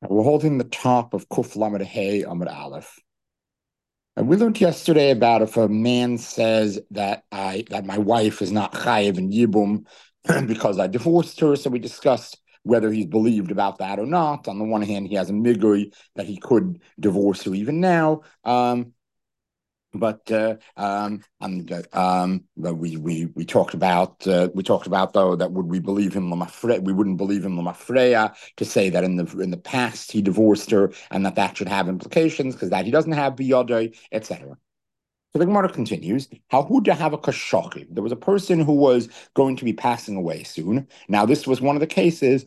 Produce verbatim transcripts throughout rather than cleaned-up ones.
We're holding the top of Kuf Lamed Hey Amud Aleph. And we learned yesterday about if a man says that I that my wife is not chayiv in yibum because I divorced her. So we discussed whether he's believed about that or not. On the one hand, he has a migui that he could divorce her even now. Um, but uh, um, and, um, but we we we talked about uh, we talked about though that would we believe him lamafre we wouldn't believe him lamafreya to say that in the in the past he divorced her and that that should have implications because that he doesn't have biyodai, et cetera. So the Gemara continues, how who to have a kashochi. There was a person who was going to be passing away soon. Now this was one of the cases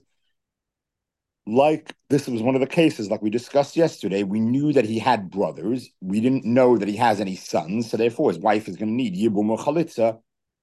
like this was one of the cases, like we discussed yesterday. We knew that he had brothers. We didn't know that he has any sons. So therefore, his wife is going to need yibum or chalitza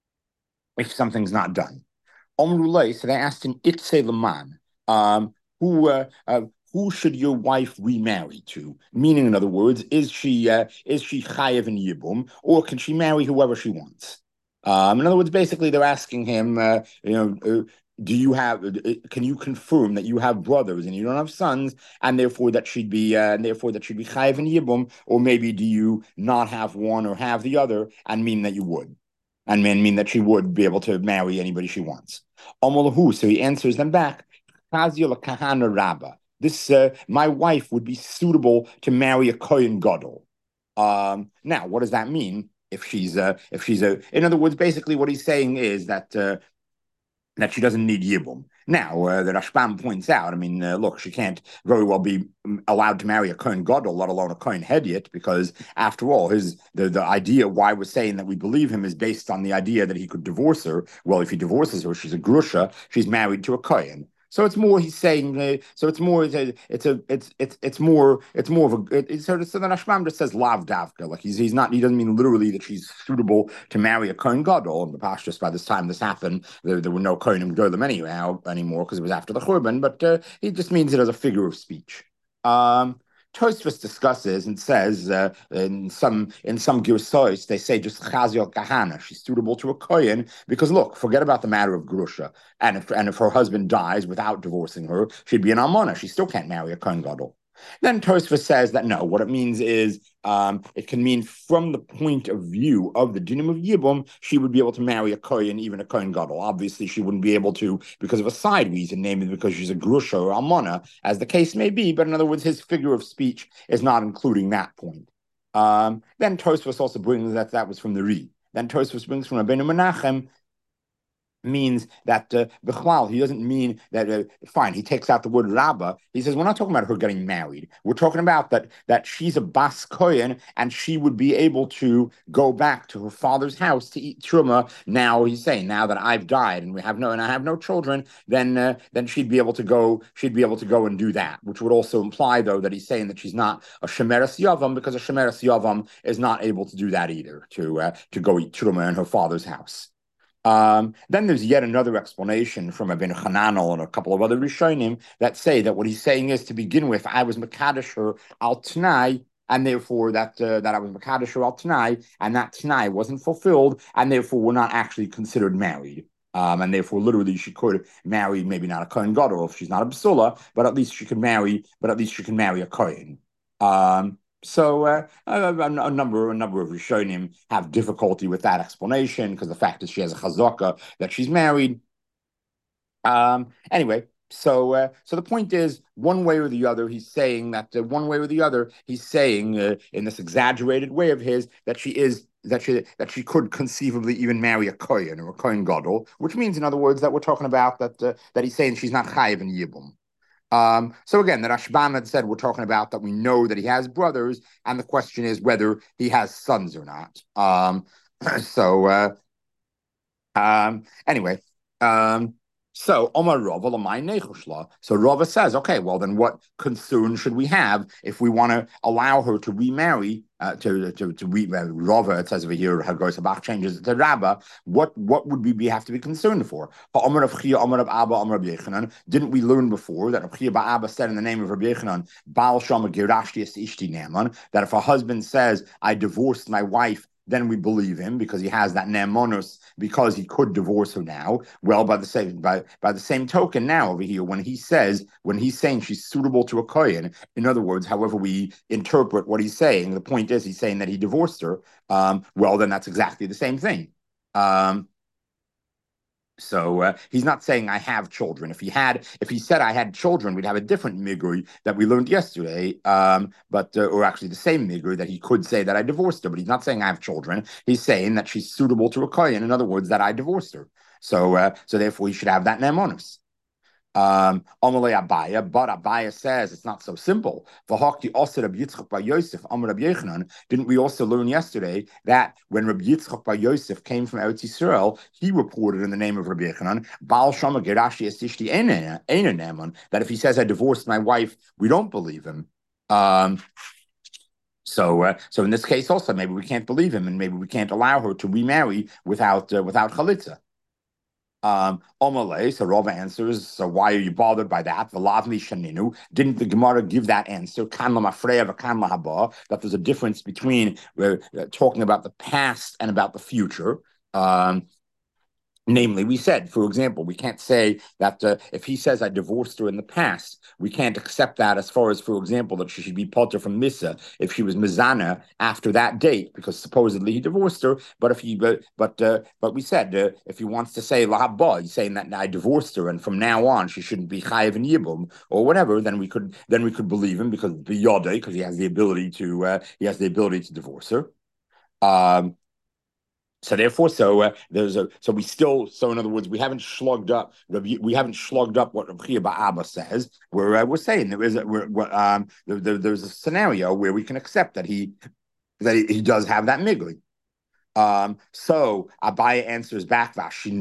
if something's not done. Omrulay, so they asked him, Itse Laman, um, who uh, uh, who should your wife remarry to? Meaning, in other words, is she uh, is she chayev in yibum, or can she marry whoever she wants? Um, in other words, basically, they're asking him, uh, you know, uh, do you have? Uh, can you confirm that you have brothers and you don't have sons, and therefore that should be, uh, and therefore that should be chayev in yibum, or maybe do you not have one or have the other, and mean that you would, and mean mean that she would be able to marry anybody she wants? Omalahu, so he answers them back. Chazia kahana rabba. This, uh, my wife would be suitable to marry a kohen gadol. Um, now, what does that mean? If she's, uh, if she's a, in other words, basically what he's saying is that uh, that she doesn't need yibum. Now, uh, the Rashbam points out, I mean, uh, look, she can't very well be allowed to marry a Kohen Gadol, let alone a Kohen Hedyot, because after all, his the, the idea why we're saying that we believe him is based on the idea that he could divorce her. Well, if he divorces her, she's a Grusha, she's married to a Kohen. So it's more he's saying. Uh, so it's more. It's a. It's a. It's it's it's more. It's more of a. It, it's sort of so the Rashbam just says lav davka. Like he's he's not. He doesn't mean literally that she's suitable to marry a Kohen Gadol. In the past, just by this time this happened, there, there were no Kohenim Golim anyhow anymore because it was after the Churban. But uh, he just means it as a figure of speech. Um, Tosfos discusses and says uh, in some in some girsois they say just Chaziel Kahana, she's suitable to a kohen because look, forget about the matter of grusha, and if and if her husband dies without divorcing her, she'd be an almana. She still can't marry a kohen gadol. Then Tosfos says that no, what it means is um, it can mean from the point of view of the dinim of Yibum, she would be able to marry a Kohen, even a Kohen Gadol. Obviously, she wouldn't be able to because of a side reason, namely because she's a Grusha or Almana, as the case may be. But in other words, his figure of speech is not including that point. Um, then Tosfos also brings that that was from the Re. Then Tosfos brings from Rabbeinu Menachem means that uh, Bichlal, he doesn't mean that, uh, fine, he takes out the word Rabba. He says, we're not talking about her getting married. We're talking about that that she's a Bas Kohen and she would be able to go back to her father's house to eat Truma. Now he's saying, now that I've died and we have no, and I have no children, then uh, then she'd be able to go, she'd be able to go and do that, which would also imply, though, that he's saying that she's not a Shemeres Yavam because a Shemeres Yavam is not able to do that either, to, uh, to go eat Truma in her father's house. Um, then there's yet another explanation from Ibn Hananel and a couple of other Rishonim that say that what he's saying is to begin with, I was Makadosh her al Tanai, and therefore that uh, that I was Makadosh her al Tanai, and that Tanai wasn't fulfilled, and therefore we're not actually considered married. Um, and therefore, literally, she could marry maybe not a Kohen Gadol if she's not a Basula, but at least she could marry, but at least she can marry a Kohen. Um, so uh, a, a, number a number of Rishonim have difficulty with that explanation because the fact is she has a chazaka that she's married. Um, anyway, so uh, so the point is, one way or the other, he's saying that uh, one way or the other, he's saying uh, in this exaggerated way of his that she is that she that she could conceivably even marry a kohen or a kohen gadol, which means, in other words, that we're talking about that uh, that he's saying she's not chayiv in yibum. Um, so again, the Rashbam had said we're talking about that we know that he has brothers, and the question is whether he has sons or not. Um, so uh, um, anyway, um, so Omar Rava Lamai Nechushla. So Rava says, okay, well then, what concern should we have if we want to allow her to remarry? Uh, to to to re, uh, Rava, it says over here, Hagos Habach changes it to Rabba. What what would we be, have to be concerned for? Ha'omer of Chia, Omer of Abba, Omer of Yechanan. Didn't we learn before that Chia Abba said in the name of Rabbi Yechanan, Baal Shama Girashti Ishti Naman, that if a husband says, I divorced my wife then we believe him because he has that ne'emonus, because he could divorce her now. Well, by the same by by the same token, now over here, when he says when he's saying she's suitable to a kohen, in other words, however we interpret what he's saying, the point is he's saying that he divorced her. Um, well, then that's exactly the same thing. Um, so uh, he's not saying I have children. If he had, if he said I had children, we'd have a different migui that we learned yesterday. Um, but uh, or actually the same migui that he could say that I divorced her. But he's not saying I have children. He's saying that she's suitable to a kohen. In other words, that I divorced her. So uh, so therefore he should have that nemonis. Um, Amalei Abaya, but Abaya says it's not so simple. V'hakti also Rabbi Yitzchak bar Yosef, Amar Rabbi Yochanan. Didn't we also learn yesterday that when Rabbi Yitzchak bar Yosef came from Eretz Yisrael, he reported in the name of Rabbi Yochanan, Baal Shama Gerashi Esishti Eina Neman, that if he says I divorced my wife, we don't believe him. Um, so, uh, so in this case also, maybe we can't believe him, and maybe we can't allow her to remarry without uh, without chalitza. Um, Omalei, so Rava answers, so why are you bothered by that? V'lavmi shaninu. Didn't the Gemara give that answer? Kan lamafreya v'kan lahaba, that there's a difference between uh, uh, talking about the past and about the future. Um, Namely, we said, for example, we can't say that uh, if he says I divorced her in the past, we can't accept that as far as, for example, that she should be potter from Misa if she was Mizana after that date, because supposedly he divorced her. But if he, but but, uh, but we said uh, if he wants to say Lahaba, he's saying that I divorced her and from now on she shouldn't be Chayiv and Yibum or whatever. Then we could then we could believe him because Biyode, because he has the ability to uh, he has the ability to divorce her. Um, So therefore, so uh, there's a so we still so in other words we haven't slugged up we haven't slugged up what Rabbi Abba says. We're uh, we're saying there is a, we're, um there, there, there's a scenario where we can accept that he that he, he does have that migli. Um, so Abaya answers back,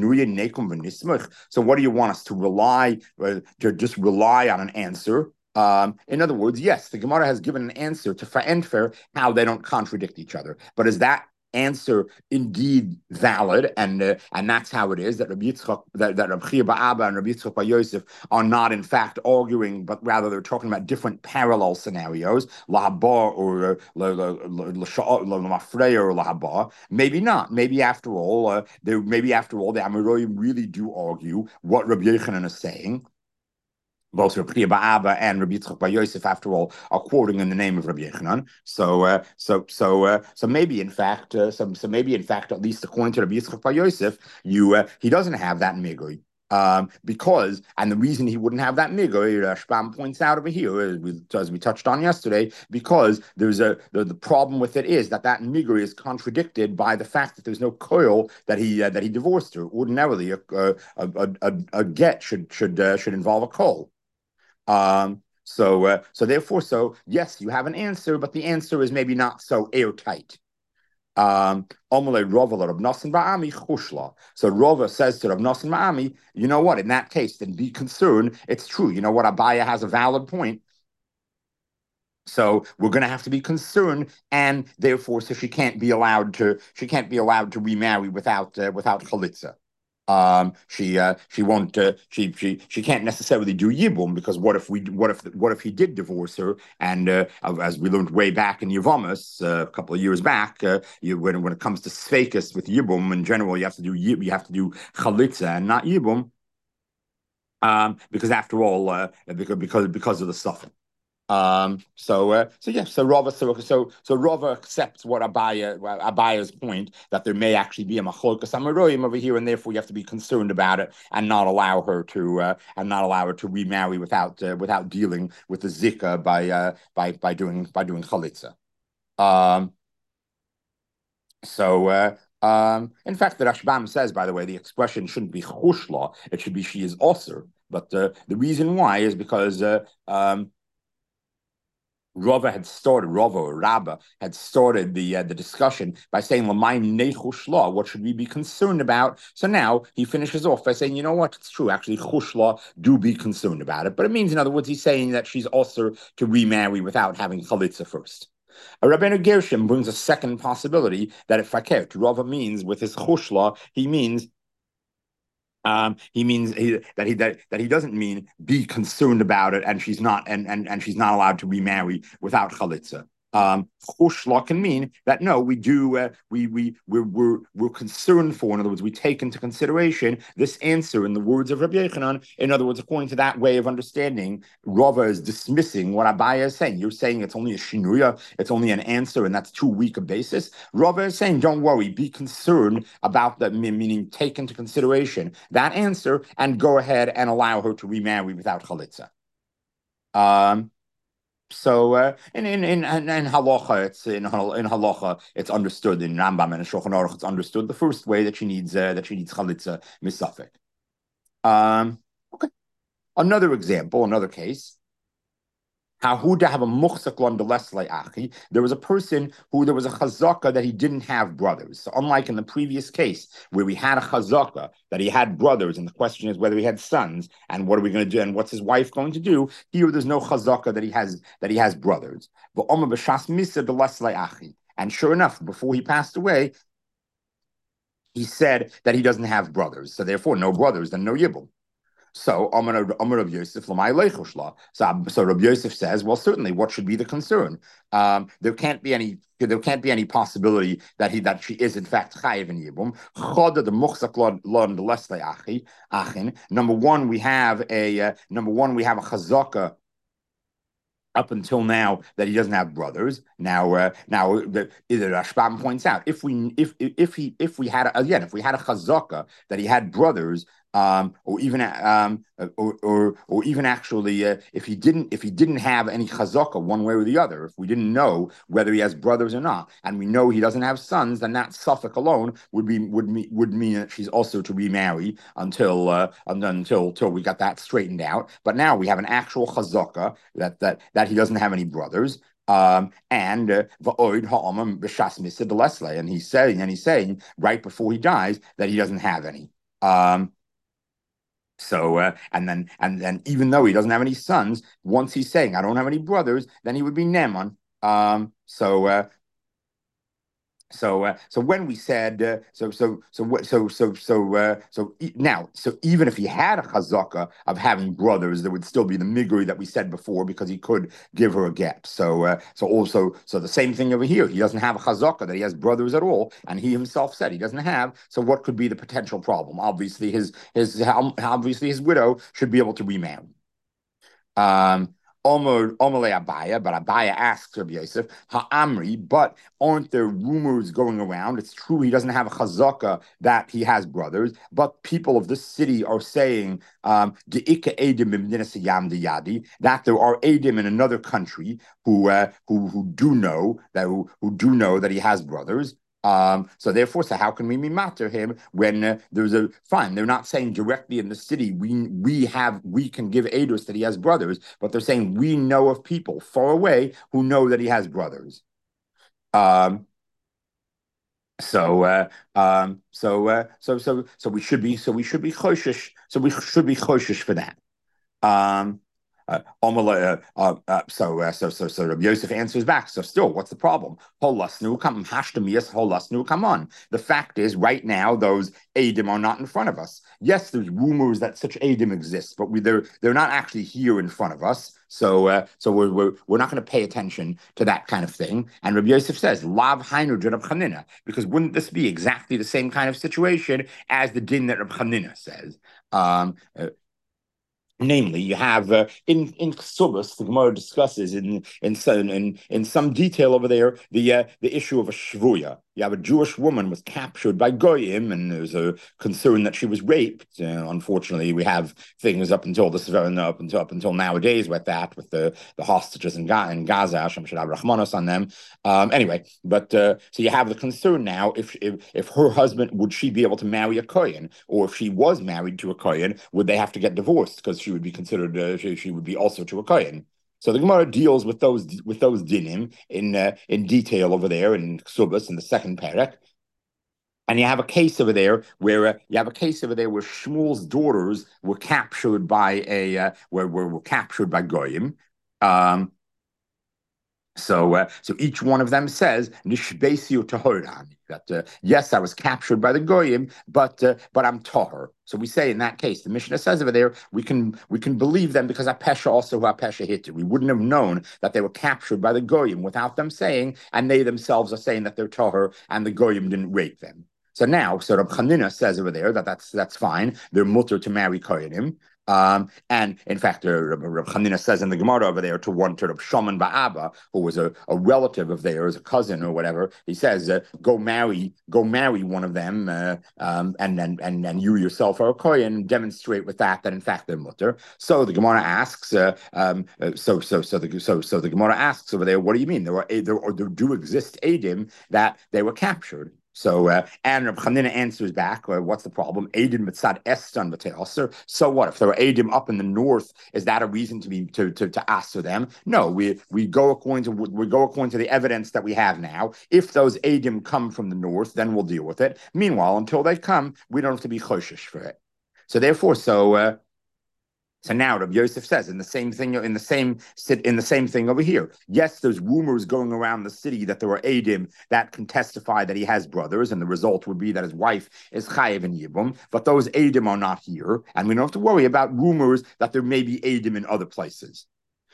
so what do you want us to rely uh, to just rely on an answer? Um, in other words, yes, the Gemara has given an answer to Fa'enfer how they don't contradict each other, but is that answer indeed valid, and uh, and that's how it is that Rabbi Yitzchak, that, that Rabbi Chia Ba'aba and Rabbi Yitzchak Bar Yosef are not in fact arguing, but rather they're talking about different parallel scenarios, lahabar or lamafreya or lahabar. Maybe not. Maybe after all, uh, they maybe after all the Amoraim really do argue what Rabbi Yochanan is saying. Both Rabbi Ba'aba and Rabbi Yitzchak Bar Yosef, after all, are quoting in the name of Rabbi Yochanan. So, uh, so, so, uh, so maybe in fact, uh, so, so maybe in fact, at least according to Rabbi Yitzchak Bar Yosef, you uh, he doesn't have that migui. Um, because, and the reason he wouldn't have that migui, Rashbam points out over here, as we, as we touched on yesterday, because there's a the, the problem with it is that that migui is contradicted by the fact that there's no coil that he uh, that he divorced her. Ordinarily, a a, a, a, a get should should uh, should involve a coil. Um, so, uh, so therefore, so yes, you have an answer, but the answer is maybe not so airtight. Um, so Rava says to Rav Nosson Ba'ami, you know what? In that case, then be concerned. It's true. You know what? Abaya has a valid point. So we're going to have to be concerned, and therefore, so she can't be allowed to. She can't be allowed to remarry without uh, without chalitza. Um, she uh, she won't uh, she she she can't necessarily do yibum, because what if we what if what if he did divorce her, and uh, as we learned way back in Yavamas uh, a couple of years back, uh, you, when when it comes to sfekas with yibum in general, you have to do you have to do chalitza and not yibum, um, because after all, uh, because because because of the suffering. Um, so, uh, so yeah, so Rava, so so so Rava accepts what Abaya Abaya's point, that there may actually be a machlokas amaroyim over here, and therefore you have to be concerned about it and not allow her to uh, and not allow her to remarry without uh, without dealing with the zika by uh, by by doing by doing chalitza. Um, so. Uh, um, in fact, the Rashbam says, by the way, the expression shouldn't be chushla; it should be she is osir. But uh, the reason why is because uh, um, Rava had started, Rava or Rabba had started the uh, the discussion by saying, "L'mayim what should we be concerned about?" So now he finishes off by saying, "You know what? It's true. Actually, chushla do be concerned about it." But it means, in other words, he's saying that she's also to remarry without having chalitza first. A Rabbeinu Gershom brings a second possibility that if fakert Rava means with his chushla, he means Um, he means he, that he that, that he doesn't mean be concerned about it, and she's not and and, and she's not allowed to remarry without chalitza. Um, chushla can mean that no, we do uh, we we we're, we're we're concerned for. In other words, we take into consideration this answer in the words of Rabbi Yochanan. In other words, according to that way of understanding, Rava is dismissing what Abaya is saying. You're saying it's only a shinuya, it's only an answer, and that's too weak a basis. Rava is saying, don't worry, be concerned about that, meaning take into consideration that answer and go ahead and allow her to remarry without chalitza. Um, so uh, in, in in in halacha, it's in in halacha, it's understood in Rambam and in Shulchan Aruch, it's understood the first way that she needs uh, that she needs chalitza misafek. Um, okay, another example, another case. There was a person who there was a chazaka that he didn't have brothers. So unlike in the previous case where we had a chazaka that he had brothers, and the question is whether he had sons, and what are we going to do, and what's his wife going to do? Here, there's no chazaka that he has that he has brothers. And sure enough, before he passed away, he said that he doesn't have brothers. So therefore, no brothers, then no yibum. So Amar Rav Yosef Lamai Leichushla. So so Rav Yosef says, well, certainly, what should be the concern? Um, there can't be any there can't be any possibility that he that she is in fact chayiv in yibum. Choda the muchzak lon the lesle achi achin. Number one, we have a uh, number one we have a chazaka up until now that he doesn't have brothers. Now, uh, now the, the Rashbam points out if we if if he if we had again if we had a chazaka that he had brothers, um, or even um, or, or or even actually uh, if he didn't if he didn't have any chazaka one way or the other, if we didn't know whether he has brothers or not, and we know he doesn't have sons, then that suffix alone would be would mean would mean that she's also to remarry until uh, until until we got that straightened out. But now we have an actual chazaka that that that he doesn't have any brothers. Um, and uh, and he's saying and he's saying right before he dies that he doesn't have any. Um, So uh, and then and then even though he doesn't have any sons, once he's saying I don't have any brothers, then he would be Neman. Um, so uh, so uh, so when we said uh, so so so so so so uh, so e- now so even if he had a chazaka of having brothers, there would still be the migri that we said before because he could give her a gap. So uh, so also so the same thing over here. He doesn't have a chazaka that he has brothers at all, and he himself said he doesn't have. So what could be the potential problem? Obviously, his his obviously his widow should be able to remarry. Um, Omer Omerle Abaya, but Abaya asks Rabbi Yosef, Ha'amri, but aren't there rumors going around? It's true he doesn't have a chazaka that he has brothers, but people of this city are saying um, that there are Edim in another country who uh, who who do know that who, who do know that he has brothers. Um, so therefore, so how can we matter him when uh, there's a fine? They're not saying directly in the city we we have we can give Adus that he has brothers, but they're saying we know of people far away who know that he has brothers. Um, so uh, um, so uh, so so so we should be so we should be choshish. So we should be choshish for that. Um, uh, uh, uh, uh, so, uh, so, so, so, Rabbi Yosef answers back. So, still, what's the problem? Holasnu come on. The fact is, right now, those Adim are not in front of us. Yes, there's rumors that such Adim exist, but we, they're they're not actually here in front of us. So, uh, so we're we're, we're not going to pay attention to that kind of thing. And Rabbi Yosef says, Lav Hainu Rab Chanina, because wouldn't this be exactly the same kind of situation as the din that Rab Chanina says? Um, uh, Namely, you have uh, in in Ksubas, the Gemara discusses in in some in, in some detail over there the uh, the issue of a shvuya. You have a Jewish woman was captured by goyim, and there's a concern that she was raped. Uh, unfortunately, we have things up until this up until up until nowadays with that, with the, the hostages in, Ga- in Gaza. Hashem should have Rahmanos on them. Um, anyway, but uh, so you have the concern now if, if if her husband would she be able to marry a kohen, or if she was married to a kohen, would they have to get divorced because she would be considered uh, she, she would be also to a kohen. So the Gemara deals with those with those dinim in uh, in detail over there in Ksubas in the second parak. And you have a case over there where uh, you have a case over there where Shmuel's daughters were captured by a uh, where, were were captured by goyim. Um, So, uh, so each one of them says Nishbesiu Tahoran, that uh, yes, I was captured by the goyim, but uh, but I'm tahor. So we say in that case, the Mishnah says over there, we can we can believe them because Apesha also who Apesha hit it. We wouldn't have known that they were captured by the goyim without them saying, and they themselves are saying that they're tahor and the goyim didn't rape them. So now, so Rab Chanina says over there that that's that's fine. They're mutter to marry koyanim. Um, and in fact, uh, Rab Chanina says in the Gemara over there to one to Rab Shaman Ba'aba, who was a, a relative of theirs, a cousin or whatever. He says, uh, "Go marry, go marry one of them, uh, um, and and and and you yourself are a kohen. Demonstrate with that that in fact they're mutter." So the Gemara asks, uh, um, uh, so so so the so so the Gemara asks over there, "What do you mean? There are there or there do exist edim that they were captured?" So, uh, and Reb Chanina answers back, uh, what's the problem? Edim mitzad estan v'te'aser. So what? If there are Edim up in the north, is that a reason to be to to to ask for them? No, we we go according to we go according to the evidence that we have now. If those Edim come from the north, then we'll deal with it. Meanwhile, until they come, we don't have to be choshish for it. So therefore, so uh, so now Rabbi Yosef says in the same thing, in the same in the same thing over here. Yes, there's rumors going around the city that there are Adim that can testify that he has brothers, and the result would be that his wife is Chayev and Yibum, but those Adim are not here, and we don't have to worry about rumors that there may be Adim in other places.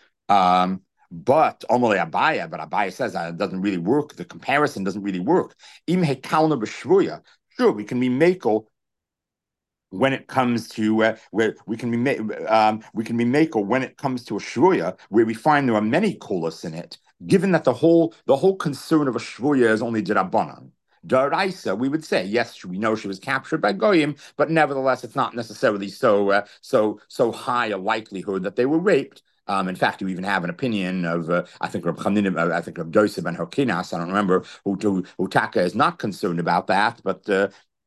Um, but Omele Abaya, but Abaya says that it doesn't really work. The comparison doesn't really work. Im Hekalna B'Shvuya. Sure, we can be Makel when it comes to uh, where we can be um, we can be makel when it comes to a shvuya where we find there are many kolas in it. Given that the whole the whole concern of a shvuya is only dirabanan. Daraisa, we would say yes, we know she was captured by goyim, but nevertheless, it's not necessarily so uh, so so high a likelihood that they were raped. Um, in fact, you even have an opinion of, uh, I think, Reb Chanina, uh, I think Reb Joseph and Hokinas, I don't remember, who, who, who Taka is not concerned about that, but uh,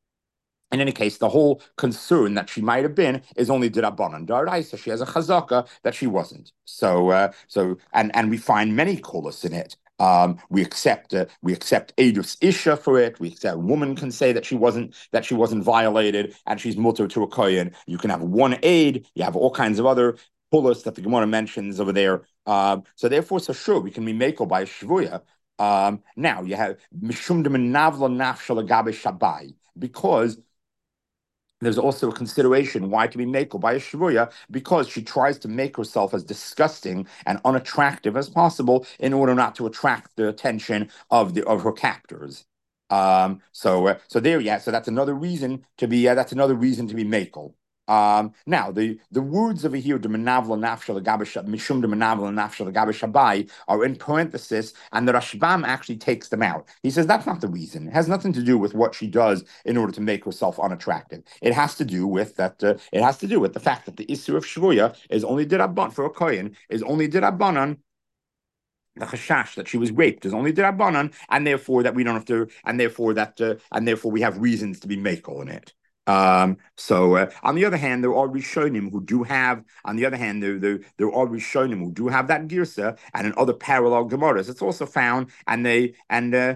in any case, the whole concern that she might have been is only dirabanan daraisa. She has a chazaka that she wasn't. So, uh, so, and and we find many kolas in it. Um, we accept uh, we accept edus isha for it. We accept a woman can say that she wasn't that she wasn't violated and she's mutter to a kohen. You can have one aid. You have all kinds of other kolas that the Gemara mentions over there. Um, so therefore, so sure we can be makel by a shvuya. Um, now you have mishum de menavla nafshal agabe shabai because there's also a consideration why to be makel by a shvuya because she tries to make herself as disgusting and unattractive as possible in order not to attract the attention of the of her captors. Um, so uh, so there, yeah. So that's another reason to be. Uh, that's another reason to be makel. Um, now the the words over here, the menavla nafshel mishum the menavla nafshel shabai, are in parenthesis, and the Rashbam actually takes them out. He says that's not the reason. It has nothing to do with what she does in order to make herself unattractive. It has to do with that. Uh, it has to do with the fact that the issue of shvuya is only dirabban for a kohen is only dirabbanan. The chashash that she was raped is only dirabanan, and therefore that we don't have to, and therefore that, uh, and therefore we have reasons to be makel in it. Um, so uh, on the other hand, there are Rishonim who do have, on the other hand, there, there, there are Rishonim who do have that girsa, and in other parallel Gemaras, it's also found, and they, and, uh,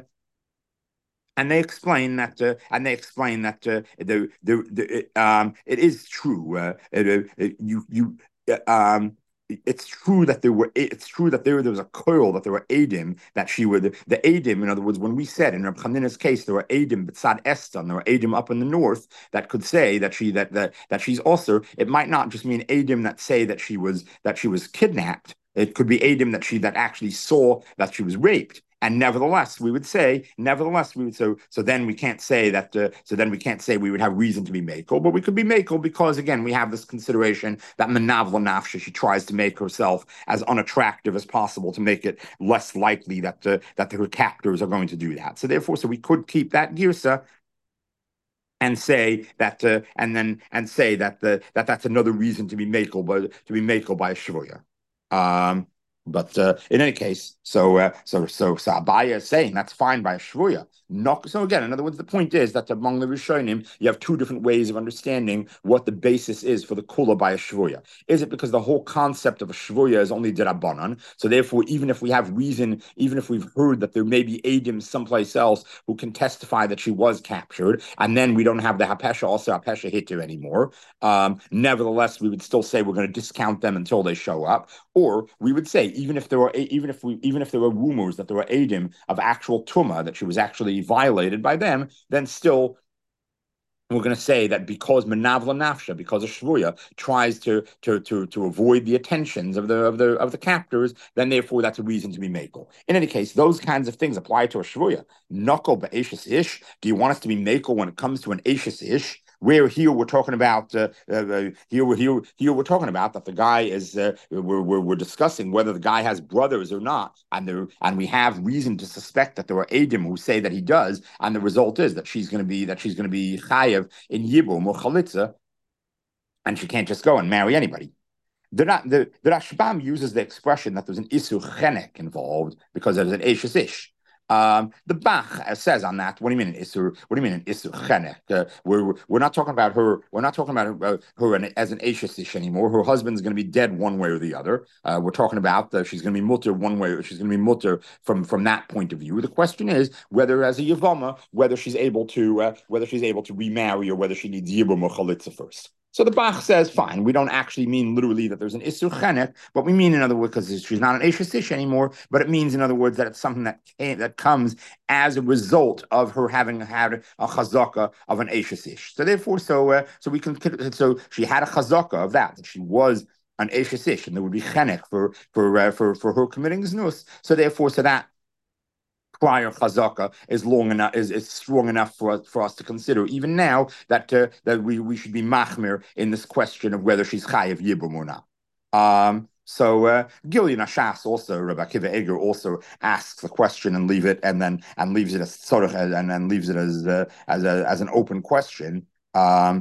and they explain that, uh, and they explain that uh, the, the, the, um, it is true. Uh, it, it, you, you, uh, um, it's true that there were it's true that there, there was a coil that there were Adim that she would the Adim, in other words, when we said in Reb Chanina's case there were Adim B'tzad Estan, there were Adim up in the north that could say that she that that that she's also, it might not just mean Adim that say that she was that she was kidnapped. It could be Adim that she that actually saw that she was raped. And nevertheless, we would say, nevertheless, we would so so then we can't say that. Uh, so then we can't say we would have reason to be makel, but we could be makel because again we have this consideration that menavla nafsha, she tries to make herself as unattractive as possible to make it less likely that uh, that her captors are going to do that. So therefore, so we could keep that girsa and say that, uh, and then and say that the that that's another reason to be makel, but to be makel by a shvuya. Um, But uh, in any case, so uh, so so so Abaya is saying that's fine by a shvuya. Not so again. In other words, the point is that among the Rishonim, you have two different ways of understanding what the basis is for the kula by a shvuya. Is it because the whole concept of a shvuya is only dirabanan? So therefore, even if we have reason, even if we've heard that there may be adim someplace else who can testify that she was captured, and then we don't have the hapesha also hapesha hitter anymore. Um, nevertheless, we would still say we're going to discount them until they show up, or we would say even if there were even if we even if there were rumors that there were edim of actual tuma, that she was actually violated by them, then still we're going to say that because Menavla Nafsha, because a Shvuya tries to to to to avoid the attentions of the of the of the captors, then therefore that's a reason to be makel. In any case, those kinds of things apply to a Shvuya. Knuckle be'eshes ish. Do you want us to be makel when it comes to an eshes ish? Where here we're talking about uh, uh, here we're here here we're talking about that the guy is uh, we're, we're we're discussing whether the guy has brothers or not, and there and we have reason to suspect that there are edim who say that he does, and the result is that she's going to be that she's going to be chayev in yibum or chalitza, and she can't just go and marry anybody. They're not, the, the Rashbam uses the expression that there's an isu chenek involved because there's an eshes ish. Um, the Bach says on that, what do you mean an isur? What do you mean an isur chenek? Uh, we're we're not talking about her. We're not talking about her, uh, her as an eshes anymore. Her husband's going to be dead one way or the other. Uh, we're talking about uh, she's going to be mutter one way. She's going to be mutter from from that point of view. The question is whether, as a yavama, whether she's able to uh, whether she's able to remarry or whether she needs yibum or chalitza first. So the Bach says, fine, we don't actually mean literally that there's an Isur Chenek, but we mean, in other words, because she's not an Eshes Ish anymore, but it means, in other words, that it's something that came, that comes as a result of her having had a chazaka of an Eshes Ish. So therefore, so uh, so we can, so she had a chazaka of that, that she was an Eshes Ish, and there would be Chenek for for uh, for for her committing znus. So therefore, so that prior chazaka is long enough, is, is strong enough for us for us to consider even now that uh, that we, we should be machmir in this question of whether she's chayiv yibum or not. Um, so uh, Gilyon Ashas also, Rabbi Akiva Eger also asks a question and leave it and then and leaves it as sort of and then leaves it as uh, as a as an open question. Um,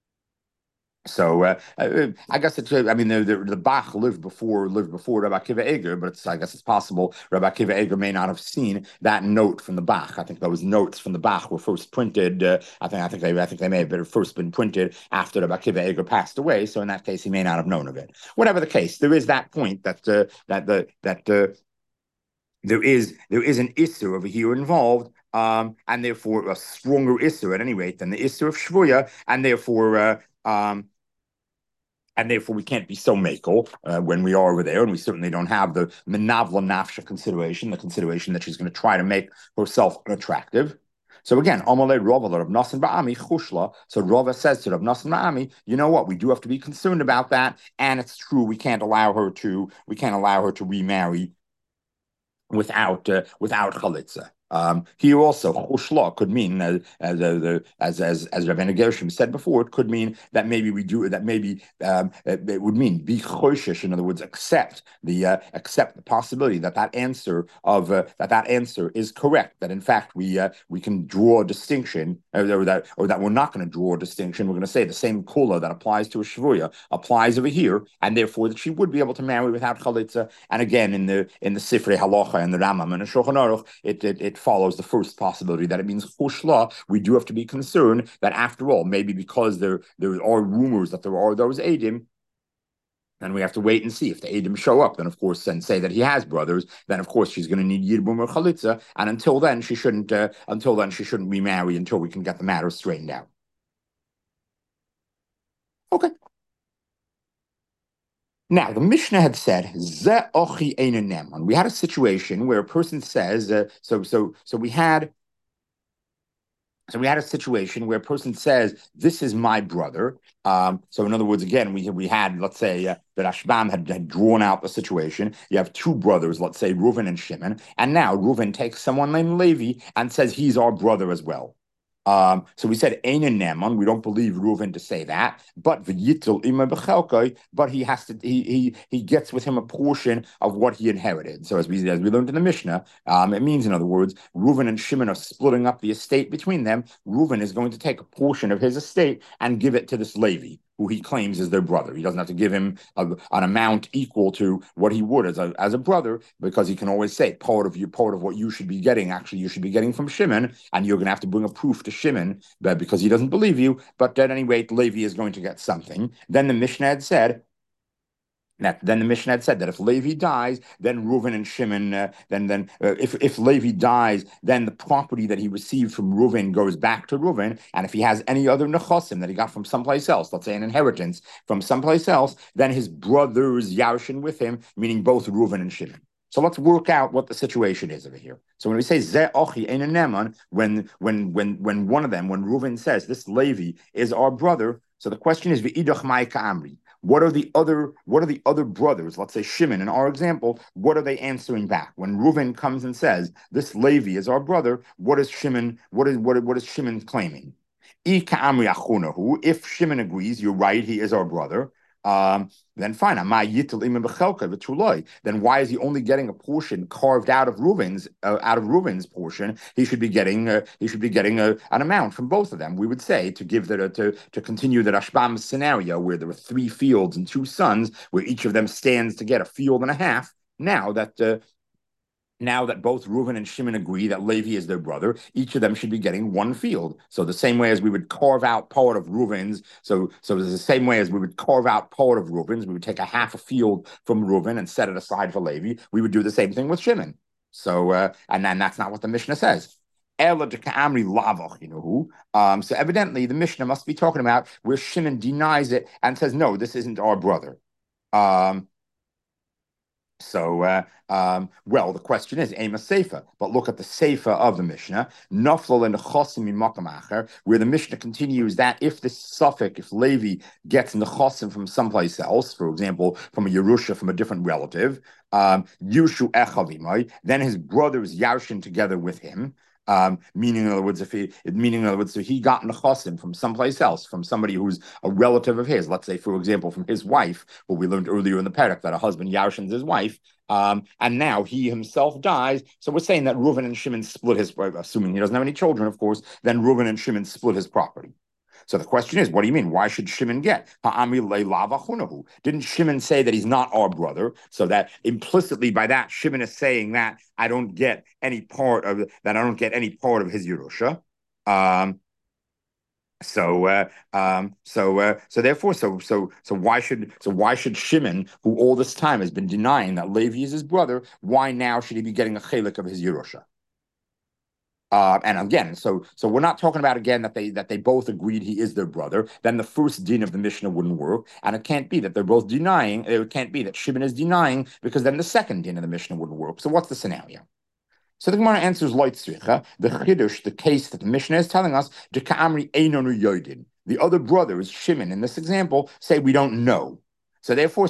So uh, I guess it's. I mean, the, the, the Bach lived before lived before Rabbi Akiva Eger, but it's, I guess it's possible Rabbi Akiva Eger may not have seen that note from the Bach. I think those notes from the Bach were first printed. Uh, I think I think they I think they may have been first been printed after Rabbi Akiva Eger passed away. So in that case, he may not have known of it. Whatever the case, there is that point that uh, that the that uh, there is there is an issur over here involved. Um, and therefore a stronger issur at any rate than the issur of Shvuya, and therefore uh, um, and therefore we can't be so makel uh, when we are over there, and we certainly don't have the menavla nafsha consideration, the consideration that she's going to try to make herself unattractive. So again, Amalei Rava Rav Nosson Ba'ami Chushla. So Rava says to Rav Nosson Ba'ami, you know what? We do have to be concerned about that, and it's true we can't allow her to we can't allow her to remarry without uh, without chalitza. Um, here also, chushla could mean, uh, as as as as, as Rabbeinu Gershom said before, it could mean that maybe we do that. Maybe um, it, it would mean be choshish. In other words, accept the uh, accept the possibility that that answer of uh, that that answer is correct. That in fact we uh, we can draw a distinction, or, or that or that we're not going to draw a distinction. We're going to say the same kula that applies to a shvuya applies over here, and therefore that she would be able to marry without chalitza. And again, in the in the Sifrei Halacha and the Rambam and the Shulchan Aruch, it it, it follows the first possibility that it means chushla. We do have to be concerned that after all, maybe because there there are rumors that there are those edim, and we have to wait and see if the edim show up. Then of course, and say that he has brothers, then of course she's going to need yibum or chalitza, and until then she shouldn't. Uh, until then she shouldn't remarry until we can get the matter straightened out. Okay. Now, the Mishnah had said, Ze ochi ein. We had a situation where a person says, uh, so, so, so we had, so we had a situation where a person says, "This is my brother." Um, so, in other words, again, we we had, let's say, uh, that Rashbam had, had drawn out the situation. You have two brothers, let's say Reuven and Shimon, and now Reuven takes someone named Levi and says he's our brother as well. Um, so we said Ein Neman. We don't believe Reuven to say that, but v'yitel ima b'chelkai. But he has to. He he he gets with him a portion of what he inherited. So as we as we learned in the Mishnah, um, it means, in other words, Reuven and Shimon are splitting up the estate between them. Reuven is going to take a portion of his estate and give it to this Levi, who he claims is their brother. He doesn't have to give him a, an amount equal to what he would as a as a brother, because he can always say part of you, part of what you should be getting, actually you should be getting from Shimon, and you're going to have to bring a proof to Shimon, but because he doesn't believe you. But at any rate, Levi is going to get something. Then the Mishnah had said, That, then the Mishnah had said that if Levi dies, then Reuven and Shimon, uh, then then uh, if if Levi dies, then the property that he received from Reuven goes back to Reuven, and if he has any other nechosim that he got from someplace else, let's say an inheritance from someplace else, then his brothers yarshin with him, meaning both Reuven and Shimon. So let's work out what the situation is over here. So when we say Ze Ochi Ein Neman, when when when when one of them, when Reuven says this Levi is our brother, so the question is V'idach Mai Ka'amri. What are the other what are the other brothers, let's say Shimon in our example, what are they answering back? When Reuven comes and says, this Levi is our brother, what is Shimon, what is what, what is Shimon claiming? If Shimon agrees, you're right, he is our brother. Um, then fine. Then why is he only getting a portion carved out of Reuven's uh, out of Reuven's portion? He should be getting uh, he should be getting a, an amount from both of them. We would say to give the to to continue the Rashbam scenario where there were three fields and two sons, where each of them stands to get a field and a half. Now that uh, Now that both Reuven and Shimon agree that Levi is their brother, each of them should be getting one field. So the same way as we would carve out part of Reuven's, so so the same way as we would carve out part of Reuven's, we would take a half a field from Reuven and set it aside for Levi. We would do the same thing with Shimon. So uh, and then that's not what the Mishnah says. Um, so evidently the Mishnah must be talking about where Shimon denies it and says, no, this isn't our brother. Um, So, uh, um, well, the question is, Ema Seifa, but look at the Seifa of the Mishnah, Naflal and Nechosim in Makam Acher, where the Mishnah continues that if the suffix, if Levi gets Nechosim from someplace else, for example, from a Yerusha, from a different relative, um, Yushu Echavimai, then his brothers Yarshin together with him. Um, meaning, in other words, if he, meaning, in other words, so he got nechasim from someplace else, from somebody who's a relative of his. Let's say, for example, from his wife, what we learned earlier in the parak that a husband yarshins his wife, um, and now he himself dies. So we're saying that Reuven and Shimon split his, assuming he doesn't have any children, of course. Then Reuven and Shimon split his property. So the question is, what do you mean? Why should Shimon get? Didn't Shimon say that he's not our brother? So that implicitly by that, Shimon is saying that I don't get any part of that. I don't get any part of his Yerusha. Um, so, uh, um, so, uh, so therefore, so, so, so why should, so why should Shimon, who all this time has been denying that Levi is his brother, why now should he be getting a chelik of his Yerusha? Uh, and again, so so we're not talking about again that they that they both agreed he is their brother. Then the first din of the Mishnah wouldn't work, and it can't be that they're both denying. It can't be that Shimon is denying, because then the second din of the Mishnah wouldn't work. So what's the scenario? So the Gemara answers loitzricha, the chidush, the case that the Mishnah is telling us, de ka'amri einonu yodin. The other brothers, Shimon, in this example, say we don't know. So therefore,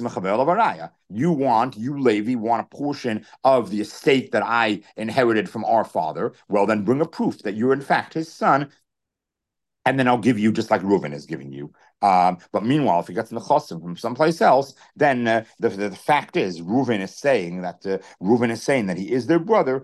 you want, you Levi, want a portion of the estate that I inherited from our father. Well, then bring a proof that you're in fact his son, and then I'll give you just like Reuven is giving you. Um, but meanwhile, if he gets nechosim from someplace else, then uh, the, the, the fact is Reuven is saying that uh, Reuven is saying that he is their brother,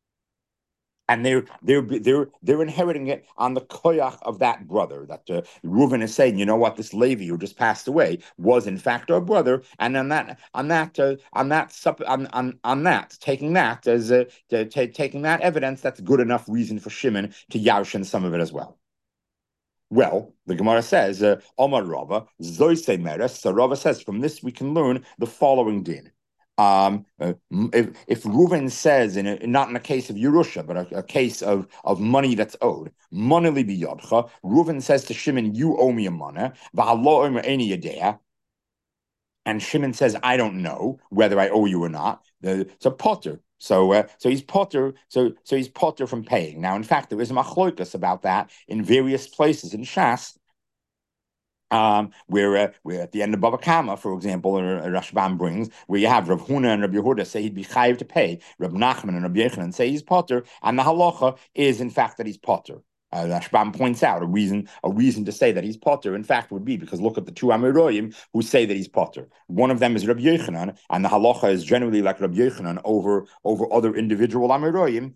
and they're they're they're they're inheriting it on the koyach of that brother. That uh, Reuven is saying, you know what, this Levi who just passed away was in fact our brother, and on that on that uh, on that on, on on that taking that as uh, t- t- taking that evidence, that's good enough reason for Shimon to yarshin some of it as well. Well, the Gemara says, uh, Omar Rava, Zoise Meres, so Rava says, from this we can learn the following din. Um, uh, if, if Reuven says, in a, not in a case of Yerusha, but a, a case of, of money that's owed, money li biyodcha, Reuven says to Shimon, you owe me a money, v'halo omer eni yedea, and Shimon says, I don't know whether I owe you or not. The, so potter. So, uh, so he's potter. So, so he's potter from paying. Now, in fact, there is a machloikas about that in various places in Shas. Um, where uh, where at the end of Bava Kama, for example, or, or Rashbam brings, where you have Rav Huna and Rav Yehuda say he'd be chayiv to pay, Rav Nachman and Rav Yechanan say he's potter, and the halacha is in fact that he's potter. Uh, Rashbam points out a reason a reason to say that he's potter, in fact, would be because look at the two Amiroyim who say that he's potter. One of them is Rav Yechanan, and the halacha is generally like Rav Yechanan over over other individual Amiroyim.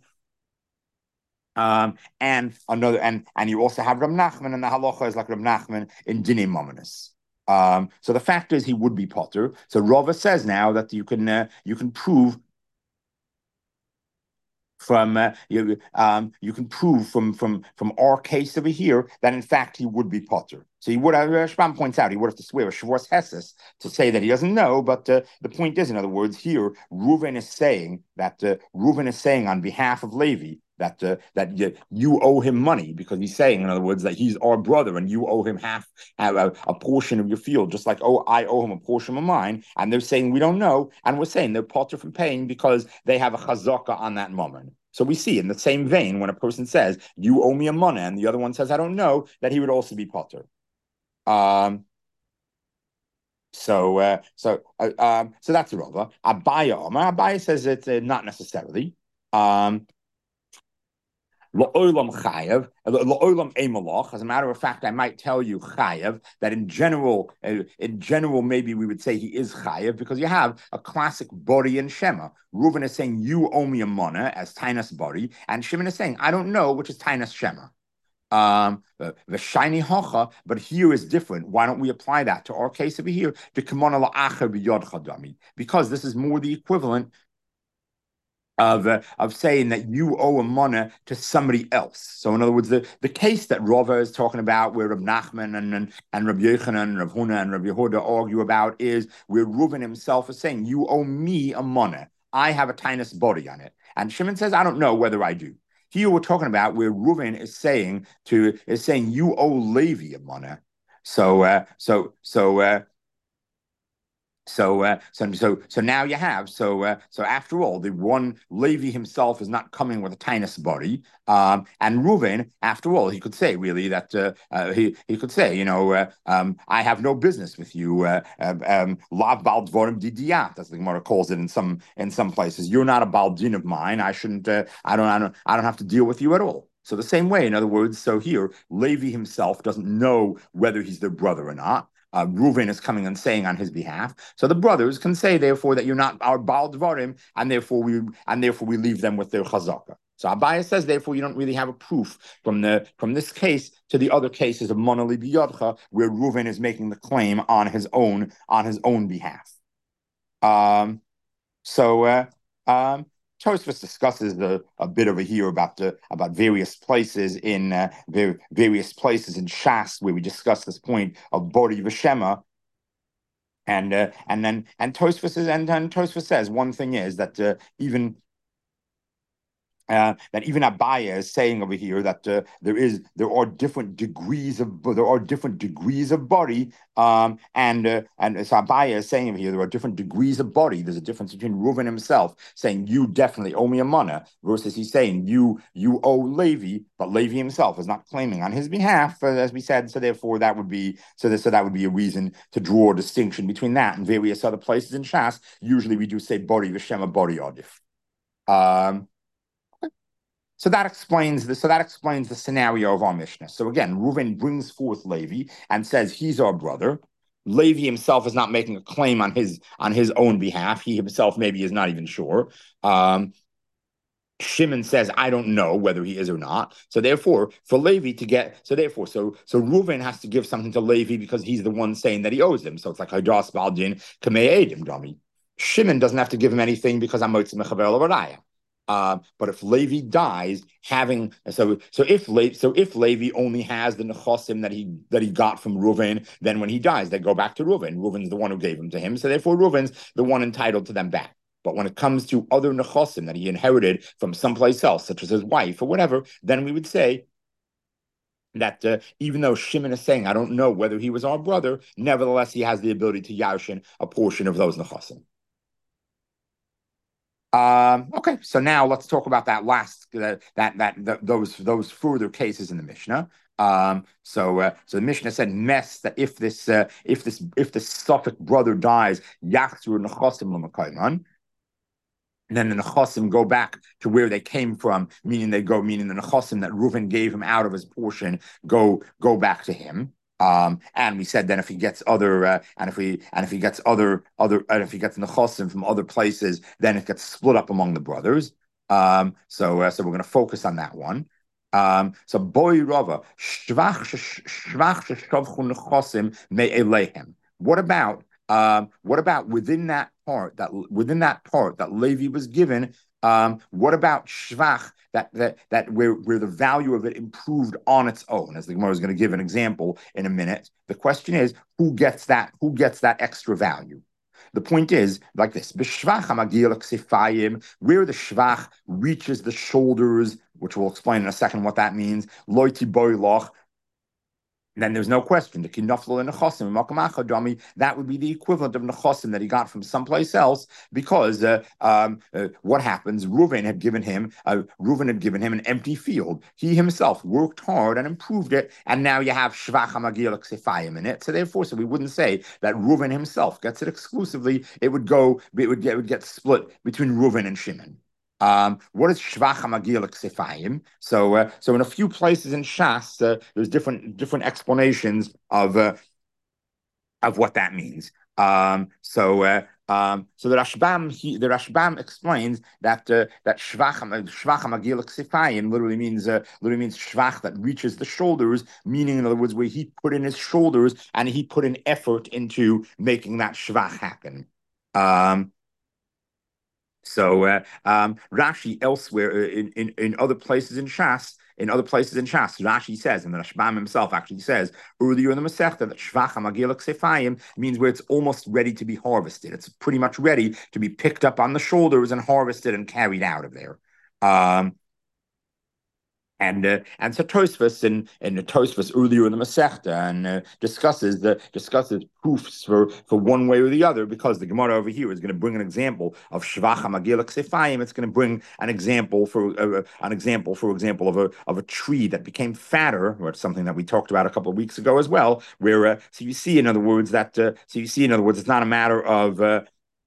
Um, and another, and and you also have Rav Nachman, and the halacha is like Rav Nachman in Dinei Mominus. Um, so the fact is he would be potter. So Rava says now that you can uh, you can prove from uh, you, um, you can prove from from from our case over here that in fact he would be potter. So he would have, uh, Shbam points out, he would have to swear a Shavuos Hesses to say that he doesn't know. But uh, the point is, in other words, here Reuven is saying that uh, Reuven is saying on behalf of Levi that uh, that you, you owe him money, because he's saying, in other words, that he's our brother and you owe him half a, a portion of your field, just like, oh, I owe him a portion of mine. And they're saying we don't know, and we're saying they're potter from paying because they have a chazaka on that moment. So we see in the same vein, when a person says you owe me a money and the other one says I don't know, that he would also be potter. Um, so, uh, so, uh, um, so that's the Rava. Abaya Omar. Abaya says it's uh, not necessarily. Um, La'olam chayev, la'olam emalach. As a matter of fact, I might tell you chayev that in general, uh, in general, maybe we would say he is chayev because you have a classic body and Shema. Reuven is saying you owe me a mana as tainas body, and Shimon is saying I don't know, which is tainas Shema. Um, the shiny hocha, but here is different. Why don't we apply that to our case over here? Because this is more the equivalent of uh, of saying that you owe a money to somebody else. So in other words, the, the case that Rava is talking about, where Reb Nachman and and, and Reb Yochanan and Reb Huna and Reb Yehuda argue about, is where Reuven himself is saying, you owe me a money. I have a tinus body on it. And Shimon says, I don't know whether I do. Here we're talking about where Reuven is saying to is saying you owe Levi a money. So uh, so so uh, so, uh, so, so, so now you have so, uh, so after all, the one Levi himself is not coming with a tinus body, um, and Reuven, after all, he could say really that uh, uh, he he could say, you know, uh, um, I have no business with you, uh, um, lav bal dvorim didiyat, as the Gemara calls it in some in some places. You're not a baldin of mine. I shouldn't. Uh, I don't. I don't. I don't have to deal with you at all. So the same way, in other words, so here Levi himself doesn't know whether he's their brother or not. Uh, Reuven is coming and saying on his behalf. So the brothers can say, therefore, that you're not our Baal Dvarim, and therefore we and therefore we leave them with their chazaka. So Abaya says, therefore, you don't really have a proof from the from this case to the other cases of Monali Biyadcha, where Reuven is making the claim on his own on his own behalf. Um, so uh, um, Tosfos discusses the, a bit over here about the about various places in uh, ver- various places in Shas where we discuss this point of Bori Veshema, and uh, and then and Tosfos is, and, and Tosfos says one thing is that uh, even Uh, that even Abaya is saying over here that uh, there is there are different degrees of there are different degrees of body, um, and uh, and so Abaya is saying over here there are different degrees of body. There's a difference between Reuven himself saying you definitely owe me a mana versus he's saying you you owe Levi, but Levi himself is not claiming on his behalf, uh, as we said. So therefore, that would be so that so that would be a reason to draw a distinction between that and various other places in Shas. Usually, we do say body v'shema body odif. Um, So that explains the so that explains the scenario of our Mishnah. So again, Reuven brings forth Levi and says he's our brother. Levi himself is not making a claim on his on his own behalf. He himself maybe is not even sure. Um, Shimon says, I don't know whether he is or not. So therefore, for Levi to get, so therefore, so so Reuven has to give something to Levi because he's the one saying that he owes him. So it's like Hadas Baldin Kamei Edim Dummy. Shimon doesn't have to give him anything because I'm Motzim Mechaber L'Varaya. Uh, but if Levi dies, having so so if Le, so if Levi only has the nechosim that he that he got from Reuven, then when he dies, they go back to Reuven. Reuven's the one who gave them to him, so therefore Reuven's the one entitled to them back. But when it comes to other nechosim that he inherited from someplace else, such as his wife or whatever, then we would say that uh, even though Shimon is saying, I don't know whether he was our brother, nevertheless he has the ability to yarshin a portion of those nechosim. Um, okay, so now let's talk about that last uh, that that the, those those further cases in the Mishnah. Um, so uh, so the Mishnah said mess that if this uh, if this if the Suffolk brother dies, yachzur nechosim l'makayman, then the nechosim go back to where they came from, meaning they go, meaning the nechosim that Reuven gave him out of his portion go go back to him. Um, and we said then if he gets other uh, and if we and if he gets other other and if he gets nechosim from other places, then it gets split up among the brothers. Um, so uh, so we're going to focus on that one. Um, so boy Rava shvach shvach shavchu nechosim me'elehem. What about um, what about within that part that within that part that Levi was given? Um, what about shvach that that that where where the value of it improved on its own? As the Gemara is going to give an example in a minute. The question is, who gets that? Who gets that extra value? The point is like this: b'shvach hamagil ksefayim, where the shvach reaches the shoulders, which we'll explain in a second what that means. Loiti boiloch. Then there's no question. The kinoflo and nechosim makamachadami, that would be the equivalent of nechosim that he got from someplace else, because uh, um, uh, what happens? Reuven had given him uh, Reuven had given him an empty field. He himself worked hard and improved it, and now you have shvach hamagil ksefayim in it. So therefore, so we wouldn't say that Reuven himself gets it exclusively. It would go. It would get. It would get split between Reuven and Shimon. Um, what is shvach hamagil ksefayim? So, uh, so in a few places in Shas, uh, there's different different explanations of uh, of what that means. Um, so, uh, um, so the Rashbam he, the Rashbam explains that uh, that shvach shvach hamagil ksefayim literally means uh, literally means shvach that reaches the shoulders, meaning in other words where he put in his shoulders and he put an effort into making that shvach happen. Um, So uh, um, Rashi elsewhere uh, in, in in other places in Shas, in other places in Shas, Rashi says, and the Rashbam himself actually says earlier in the Masechta that Shvach HaMagil Ksefayim means where it's almost ready to be harvested. It's pretty much ready to be picked up on the shoulders and harvested and carried out of there. Um, And uh, and so Tosfos in in the Tosfos earlier in the Masechta and uh, discusses the discusses proofs for for one way or the other, because the Gemara over here is going to bring an example of Shvach HaMagil Ksefayim. It's going to bring an example for uh, an example, for example, of a of a tree that became fatter, or something that we talked about a couple of weeks ago as well. Where uh, so you see, in other words, that uh, so you see, in other words, it's not a matter of uh,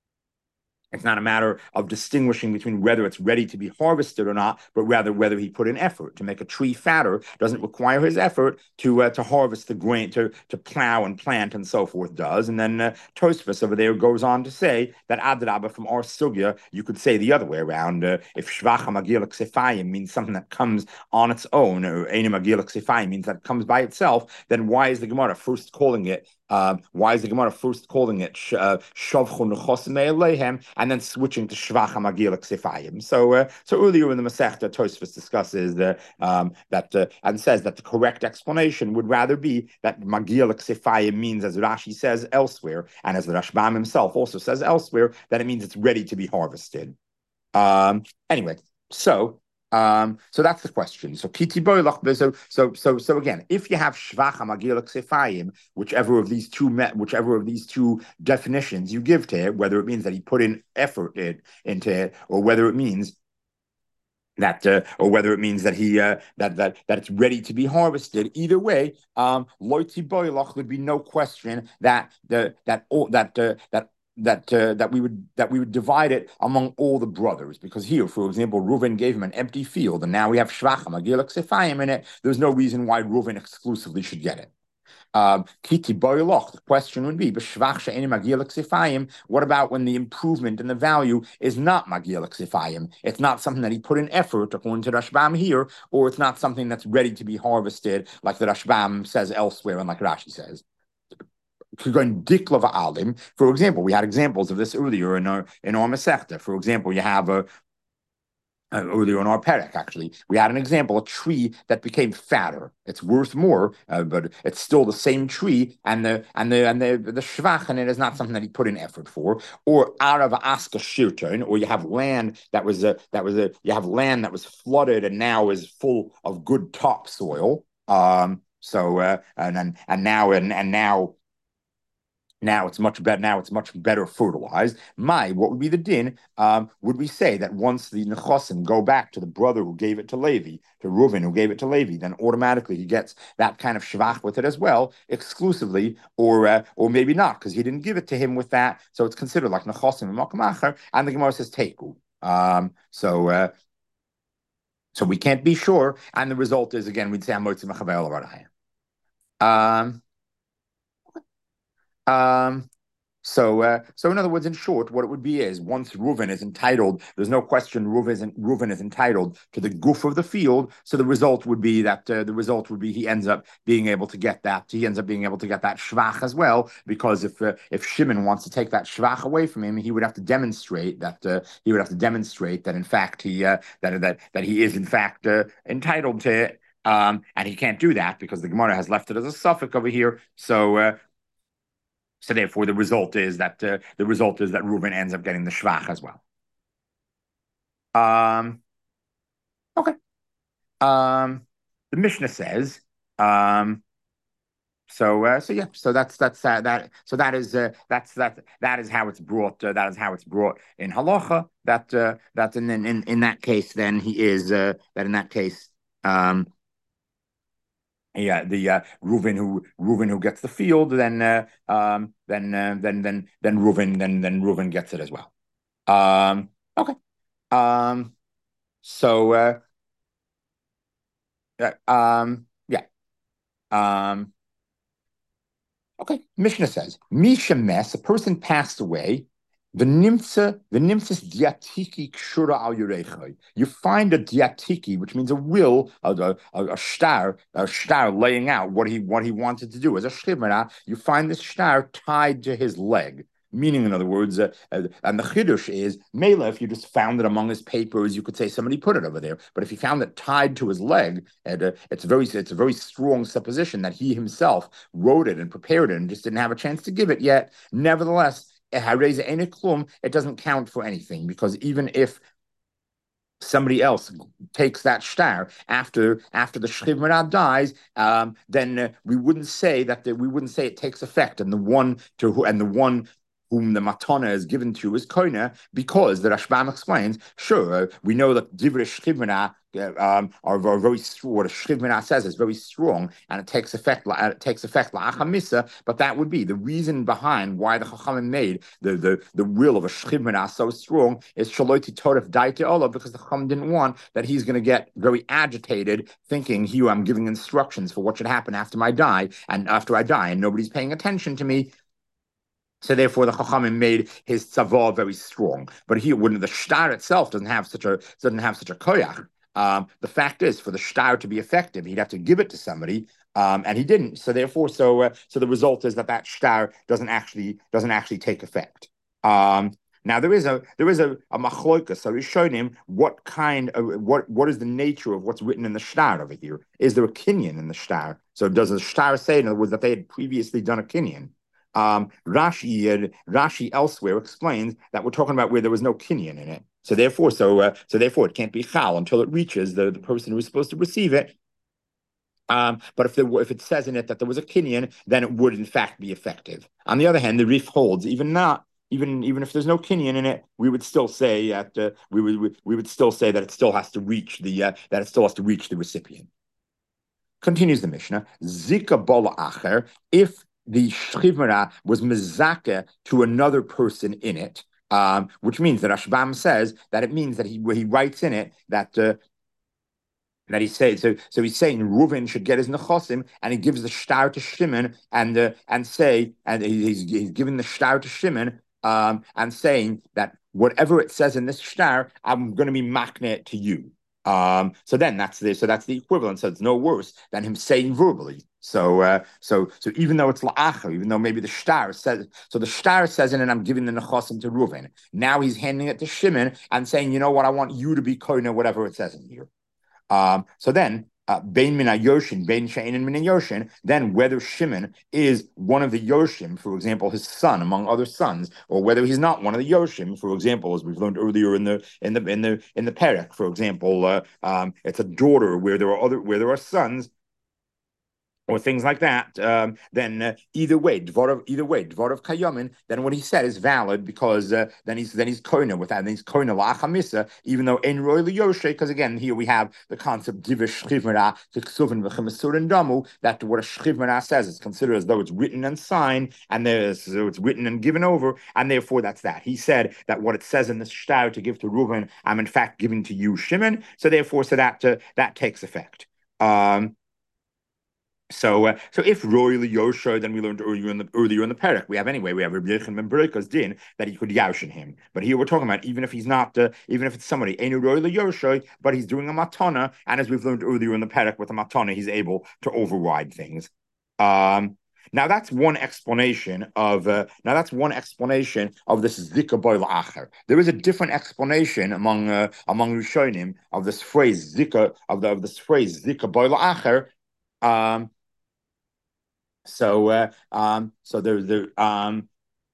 it's not a matter of distinguishing between whether it's ready to be harvested or not, but rather whether he put in effort to make a tree fatter. Doesn't require his effort to uh, to harvest the grain, to to plow and plant and so forth does. And then uh, Tosfos over there goes on to say that Adrabah from our sugya, you could say the other way around. Uh, if Shvach HaMagil Ksefayim means something that comes on its own, or Ein Magil Ksefayim means that it comes by itself, then why is the Gemara first calling it Uh, why is the Gemara first calling it Shavchu Nechosim Eileihem and then switching to Shvach HaMagil Ksefayim? So, uh, so earlier in the Masechta, Tosfos discusses the, um, that uh, and says that the correct explanation would rather be that Magil Ksefayim means, as Rashi says elsewhere, and as the Rashbam himself also says elsewhere, that it means it's ready to be harvested. Um, anyway, so. Um, so that's the question. So kiti boilach. So so so so again, if you have shvach hamagil ksefayim, whichever of these two met, whichever of these two definitions you give to it, whether it means that he put in effort in, into it, or whether it means that, uh, or whether it means that he uh, that that that it's ready to be harvested. Either way, um, loiti boilach, would be no question that the that all that uh, that that uh, that we would that we would divide it among all the brothers, because here, for example, Reuven gave him an empty field, and now we have Shvach HaMagil Ksefayim in it. There's no reason why Reuven exclusively should get it. Um, Kiti Boiloch, the question would be, B'shvach she'eni Magil Ksefayim, what about when the improvement in the value is not Magil Ksefayim? It's not something that he put in effort, according to Rashbam here, or it's not something that's ready to be harvested, like the Rashbam says elsewhere, and like Rashi says. For example, we had examples of this earlier in our in our Masechta. For example, you have a uh, earlier in our perek, actually, we had an example, a tree that became fatter. It's worth more, uh, but it's still the same tree, and the and the and the the shvach in it is not something that he put in effort for. Or arav aska shirton, or you have land that was a that was a you have land that was flooded and now is full of good topsoil. Um, so uh, and and and now and and now. Now it's much better. Now it's much better fertilized. My, what would be the din? Um, would we say that once the nechosim go back to the brother who gave it to Levi, to Reuven who gave it to Levi, then automatically he gets that kind of shvach with it as well, exclusively, or uh, or maybe not, because he didn't give it to him with that, so it's considered like nechosim and makamacher. And the Gemara says teku. Um, so. Uh, so we can't be sure, and the result is again we'd say amotzi mechavel. Um. Um. So, uh, so in other words, in short, what it would be is once Reuven is entitled, there's no question Reuven is, Reuven is entitled to the goof of the field. So the result would be that uh, the result would be he ends up being able to get that. He ends up being able to get that shvach as well, because if uh, if Shimon wants to take that shvach away from him, he would have to demonstrate that uh, he would have to demonstrate that in fact he uh, that that that he is in fact uh, entitled to it. Um, and he can't do that because the Gemara has left it as a suffix over here. So. Uh, So therefore, the result is that uh, the result is that Reuven ends up getting the shvach as well. Um, okay. Um, the Mishnah says. Um, so uh, so yeah. So that's that's uh, that. So that is uh, that's that that is how it's brought. Uh, that is how it's brought in halacha. That uh, that and then in, in that case, then he is uh, that in that case. Um, Yeah, the uh, Reuven who Reuven who gets the field, then uh, um, then uh, then then then Reuven then then Reuven gets it as well. Um, okay. Um, so uh, uh, um, yeah. Um, okay. Mishnah says, Misha Mes, a person passed away. The nimtza, the nimtzas diatiki kshura al yurechai. You find a diatiki, which means a will, a, a, a star, a star laying out what he what he wanted to do as a shivra. You find this star tied to his leg. Meaning, in other words, uh, uh, and the chiddush is, Mela, if you just found it among his papers, you could say somebody put it over there. But if he found it tied to his leg, and, uh, it's very it's a very strong supposition that he himself wrote it and prepared it and just didn't have a chance to give it yet. Nevertheless, it doesn't count for anything, because even if somebody else takes that star after after the shchivra dies, um, then uh, we wouldn't say that the, we wouldn't say it takes effect, and the one to who and the one whom the matana is given to is koina, because the Rashbam explains, sure, uh, we know that divrei shchivra uh, um, are, are very strong. What a shchivra says is very strong, and it takes effect. Uh, it takes effect la'achamisa. But that would be the reason behind why the Chachamim made the the the will of a shchivra so strong is shaloti torif daite olah, because the Chachamim didn't want that he's going to get very agitated, thinking, "Here, I'm giving instructions for what should happen after I die, and after I die, and nobody's paying attention to me." So therefore, the Chachamim made his tzavah very strong. But here, when the shtar itself doesn't have such a doesn't have such a koyach, um, the fact is, for the shtar to be effective, he'd have to give it to somebody, um, and he didn't. So therefore, so uh, so the result is that that shtar doesn't actually doesn't actually take effect. Um, now there is a there is a, a machloikas. So he's showing him what kind of what what is the nature of what's written in the shtar over here. Is there a kinyan in the shtar? So does the shtar say, in other words, that they had previously done a kinyan? Um, Rashi uh, Rashi elsewhere explains that we're talking about where there was no kinyan in it. So therefore, so uh, so therefore, it can't be chal until it reaches the, the person who is supposed to receive it. Um, but if there were, if it says in it that there was a kinyan, then it would in fact be effective. On the other hand, the Rif holds even not even even if there's no kinyan in it, we would still say that uh, we would we, we would still say that it still has to reach the uh, that it still has to reach the recipient. Continues the Mishnah, Zika bola acher, if the shchivra was mezakeh to another person in it, um, which means that Rashbam says that it means that he he writes in it that uh, that he says so. So he's saying Reuven should get his nechosim, and he gives the shtar to Shimon, and uh, and say, and he's he's giving the shtar to Shimon, um, and saying that whatever it says in this shtar, I'm going to be makne to you. Um, so then that's the so that's the equivalent. So it's no worse than him saying verbally. So uh, so so even though it's la'acher, even though maybe the shtar says, so the shtar says in it, I'm giving the nechosim to Reuven. Now he's handing it to Shimon and saying, you know what, I want you to be koina, whatever it says in here. Um, so then, uh, Bein Min Yoshin, Bein Shein and Min Yoshin, then whether Shimon is one of the Yoshim, for example, his son among other sons, or whether he's not one of the Yoshim, for example, as we've learned earlier in the in the in the in the Perek, for example, uh, um, it's a daughter where there are other where there are sons, or things like that, um, then uh, either way, Dvorov, either way, Dvorov Kayamin, then what he said is valid, because uh, then he's then he's koina with that, and he's koina la'achamisa, even though en roy liyoshe, because again here we have the concept divish shchivra tiksuvin v'chemesurin damu, that what a shchivra says is considered as though it's written and signed, and there's so it's written and given over, and therefore that's that. He said that what it says in the shtar to give to Reuven, I'm in fact giving to you, Shimon. So therefore, so that uh, that takes effect. Um, So, uh, so if Roy Yosha, then we learned earlier in the earlier in the parak. We have anyway. We have Rabbi Yechon ben Bereka's din that he could yashin him. But here we're talking about even if he's not, uh, even if it's somebody Enu Roy Yosha, but he's doing a matana, and as we've learned earlier in the parak with a matana, he's able to override things. Um, now that's one explanation of. Uh, now that's one explanation of this zika boy la'acher. There is a different explanation among uh, among Rishonim of this phrase zika of the of this phrase zika boy la'acher. Um, so, uh, um, so there, there, um,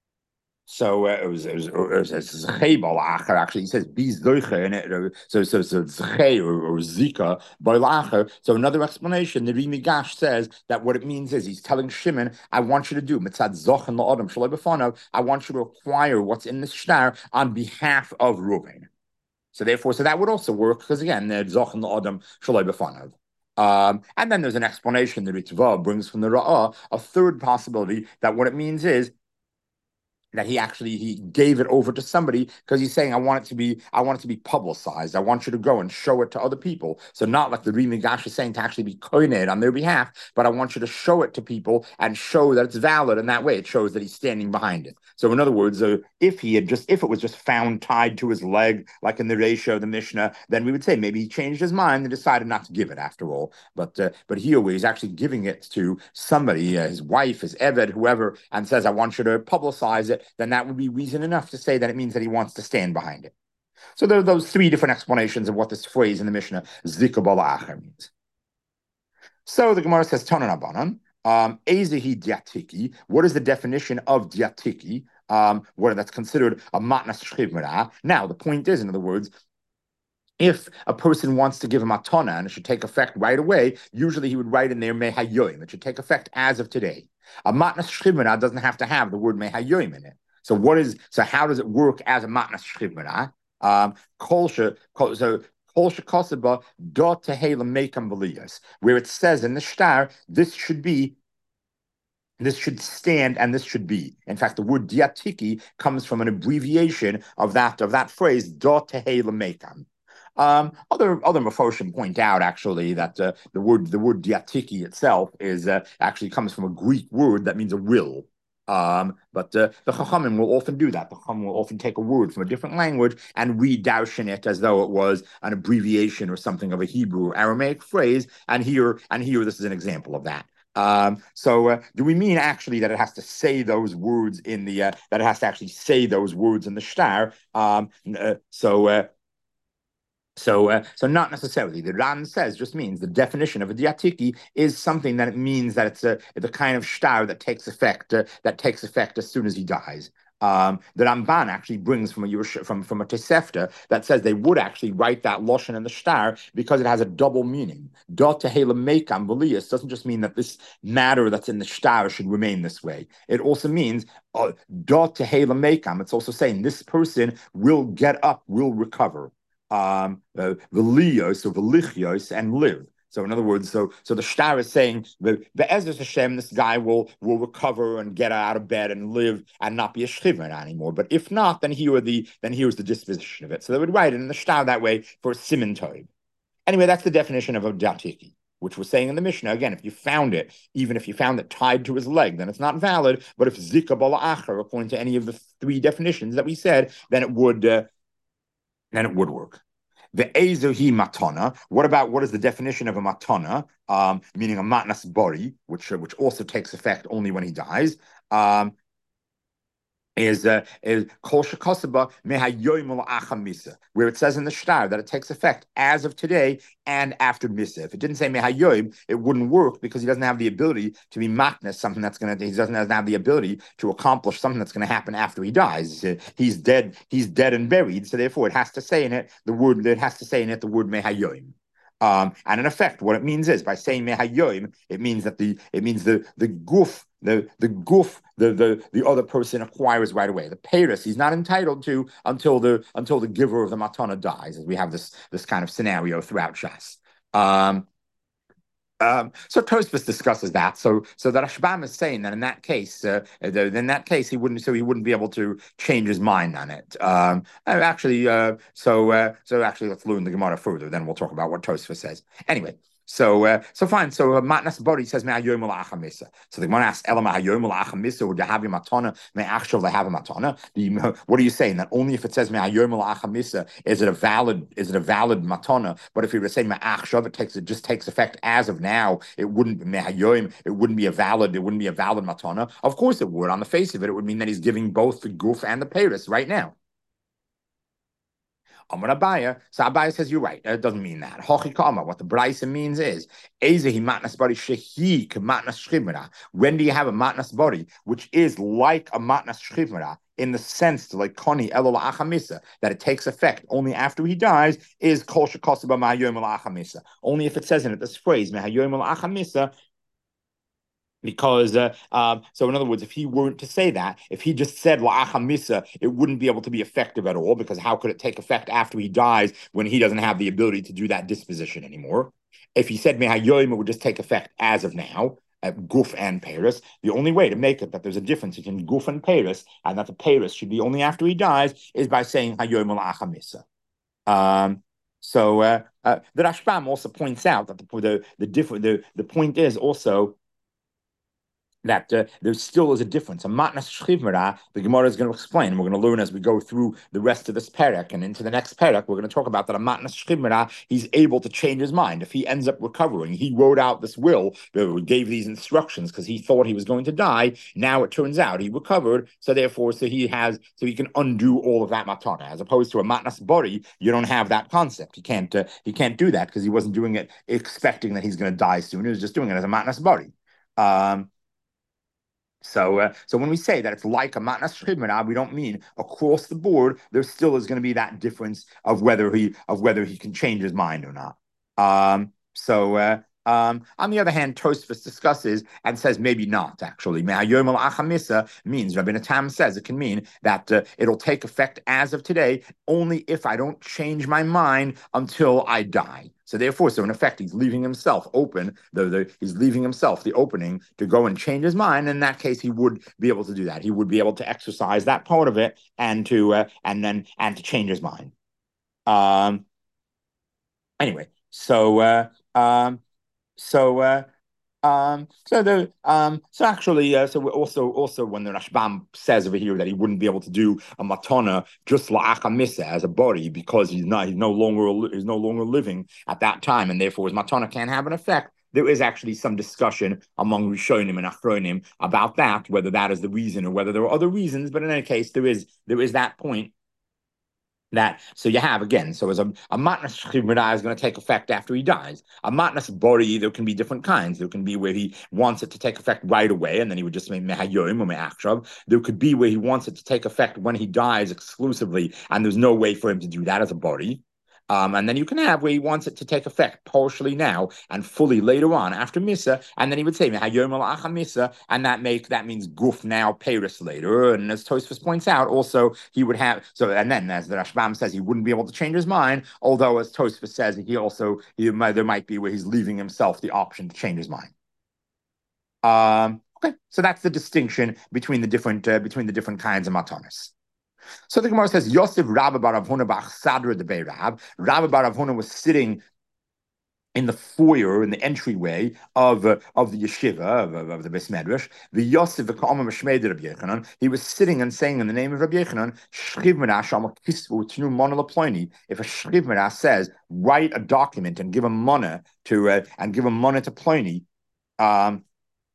so uh, it was, it was, it was, it's lacher. Actually, he says biz doiche in it. So, so, so zchei or, or zika by lacher. So another explanation. The Rimi Gash says that what it means is he's telling Shimon, "I want you to do mitzad zochen la'adam shaloi b'fanav. I want you to acquire what's in the shtar on behalf of Reuven." So therefore, so that would also work because again, the zochen la'adam shaloi b'fanav. Um, and then there's an explanation that Ritva brings from the Ra'ah, a third possibility that what it means is that he actually he gave it over to somebody because he's saying, I want it to be, I want it to be publicized. I want you to go and show it to other people. So not like the Rimi Gash is saying to actually be koined on their behalf, but I want you to show it to people and show that it's valid. And that way it shows that he's standing behind it. So in other words, uh, if he had just, if it was just found tied to his leg, like in the ratio of the Mishnah, then we would say maybe he changed his mind and decided not to give it after all. But uh, but here where he's actually giving it to somebody, uh, his wife, his Eved, whoever, and says, I want you to publicize it, then that would be reason enough to say that it means that he wants to stand behind it. So there are those three different explanations of what this phrase in the Mishnah, Zika Bala Acher, means. So the Gemara says, Tanan Abanan, um, Ezehi Diatiki. What is the definition of Diatiki? Um, what that's considered a matnas shchivmera. Now, the point is, in other words, if a person wants to give a matana and it should take effect right away, usually he would write in there mehayoim. It should take effect as of today. A matnas shchivmera doesn't have to have the word mehayoim in it. So what is so? How does it work as a matnas shchivmera? Um, so where it says in the shtar, this should be. This should stand and this should be. In fact, the word diatiki comes from an abbreviation of that of that phrase, do tehei lemekam. Um, other other Mephoshim point out actually that uh, the word the word diatiki itself is uh, actually comes from a Greek word that means a will. Um, but uh, the Chachamim will often do that. The Chachamim will often take a word from a different language and redaushen it as though it was an abbreviation or something of a Hebrew or Aramaic phrase. And here and here, this is an example of that. Um, so uh, do we mean actually that it has to say those words in the uh, that it has to actually say those words in the shtar? Um, uh, so. Uh, So, uh, so not necessarily. The Ran says just means the definition of a diatiki is something that it means that it's a the kind of shtar that takes effect uh, that takes effect as soon as he dies. Um, the Ramban actually brings from a from from a Tosefta that says they would actually write that loshen in the shtar because it has a double meaning. Dot tehela meikam v'liyas doesn't just mean that this matter that's in the shtar should remain this way. It also means uh, dot tehela meikam. It's also saying this person will get up, will recover. Um, uh, v'liyos or v'lichios and live. So in other words, so so the shtar is saying the Be'ezus Hashem, this guy will will recover and get out of bed and live and not be a shchivron anymore. But if not, then here are the then here's the disposition of it. So they would write it in the shtar that way for siman toib. Anyway, that's the definition of a datiki, which we're saying in the Mishnah. Again, if you found it, even if you found it tied to his leg, then it's not valid. But if zika bala acher, according to any of the three definitions that we said, then it would uh, then it would work. The ezohi matana. What about what is the definition of a matana? Um, meaning a matnas bori, which uh, which also takes effect only when he dies. Um, is uh, is kol shekosaba mehayoim la'acham misa, where it says in the shtar that it takes effect as of today and after misa. If it didn't say mehayoim, it wouldn't work because he doesn't have the ability to be matnas, something that's going to he doesn't have the ability to accomplish something that's going to happen after he dies. He's dead. He's dead and buried. So therefore, it has to say in it the word. It has to say in it the word mehayoim. Um, and in effect, what it means is by saying mehayoim, it means that the it means the the goof, the the goof, the the the other person acquires right away. The payros he's not entitled to until the until the giver of the matana dies, as we have this this kind of scenario throughout Shas. Um, Um, so Tosfos discusses that. So, so that Rashbam is saying that in that case, uh, in that case, he wouldn't. So he wouldn't be able to change his mind on it. Um, actually, uh, so uh, so actually, let's learn the Gemara further. Then we'll talk about what Tosfos says. Anyway. So, uh, so fine. So, uh, matnas body says me'ayoyim la'achamisa. So the Gemara asks, "Ela me'ayoyim la'achamisa, or do you have your matana me'achshav le'hav matana?" What are you saying? That only if it says me'ayoyim la'achamisa is it a valid is it a valid matana? But if you were to say me'achshav, it takes it just takes effect as of now. It wouldn't be me'ayoyim. It wouldn't be a valid. It wouldn't be a valid matana. Of course, it would. On the face of it, it would mean that he's giving both the guf and the peiros right now. Amar Abaya. So Abaya says you're right. It doesn't mean that. Hochi kama. What the brisa means is ezehi matnas body shehi matnas shchivmera. When do you have a matnas body which is like a matnas shchivmera in the sense to like koni elul achamisa that it takes effect only after he dies is kol shekosaba ma'ayom achamisa. Only if it says in it this phrase ma'ayom achamisa. Because, uh, um, so in other words, if he weren't to say that, if he just said la'achamisa, it wouldn't be able to be effective at all, because how could it take effect after he dies when he doesn't have the ability to do that disposition anymore? If he said mehayoim, it would just take effect as of now, at guf and peiros. The only way to make it that there's a difference between guf and peiros, and that the peiros should be only after he dies, is by saying hayoim la'achamisa. Um, so uh, uh, the Rashbam also points out that the the the different the, the point is also that uh, there still is a difference. A matnas shchivmera, the Gemara is going to explain, and we're going to learn as we go through the rest of this parak and into the next parak. We're going to talk about that a matnas shchivmera, he's able to change his mind if he ends up recovering. He wrote out this will, gave these instructions because he thought he was going to die. Now it turns out he recovered, so therefore, so he has, so he can undo all of that matana. As opposed to a matnas bori, you don't have that concept. He can't, uh, he can't do that because he wasn't doing it expecting that he's going to die soon. He was just doing it as a matnas bori. Um, So, uh, so when we say that it's like a matnas shchivmera, we don't mean across the board. There still is going to be that difference of whether he of whether he can change his mind or not. Um, so, uh, um, on the other hand, Tosfos discusses and says maybe not actually. Me'ayom achamisa means Rabbi Tam says it can mean that uh, it'll take effect as of today only if I don't change my mind until I die. So therefore, so in effect, he's leaving himself open. The, the, he's leaving himself the opening to go and change his mind. In that case, he would be able to do that. He would be able to exercise that part of it and to uh, and then and to change his mind. Um. Anyway, so uh, um, so uh, um, so the um, so actually, uh, so we're also also when the Rashbam says over here that he wouldn't be able to do a matana just la'achamisa as a body because he's not he's no longer he's no longer living at that time, and therefore his matana can't have an effect. There is actually some discussion among Rishonim and Achronim about that, whether that is the reason or whether there are other reasons. But in any case, there is there is that point. That so you have again. So as a, a matnas shchivmera is going to take effect after he dies. A matnas bori, there can be different kinds. There can be where he wants it to take effect right away, and then he would just make mehayoim or me'achshav. There could be where he wants it to take effect when he dies exclusively, and there's no way for him to do that as a bori. Um, and then you can have where he wants it to take effect partially now and fully later on after Misa, and then he would say Misa, and that make that means guf now, peiros later. And as Tosfos points out, also he would have so, and then as the Rashbam says, he wouldn't be able to change his mind. Although as Tosfos says, he also he might, there might be where he's leaving himself the option to change his mind. Um, okay, so that's the distinction between the different uh, between the different kinds of matanis. So the Gemara says, Yosef Rabba bar Rav Huna b'achsadra de Beirav. Rabba bar Rav Huna was sitting in the foyer, in the entryway of uh, of the yeshiva of, of, of the Beis Medrash. The Yosef v'ka'amar mishmei Rabbi Yechanan. He was sitting and saying in the name of Rabbi Yechanan, Shchiv mera shama kisvu tnu mana l'ploini. If a shchiv mera says, write a document and give a mana to uh, and give a mana to Ploni, um,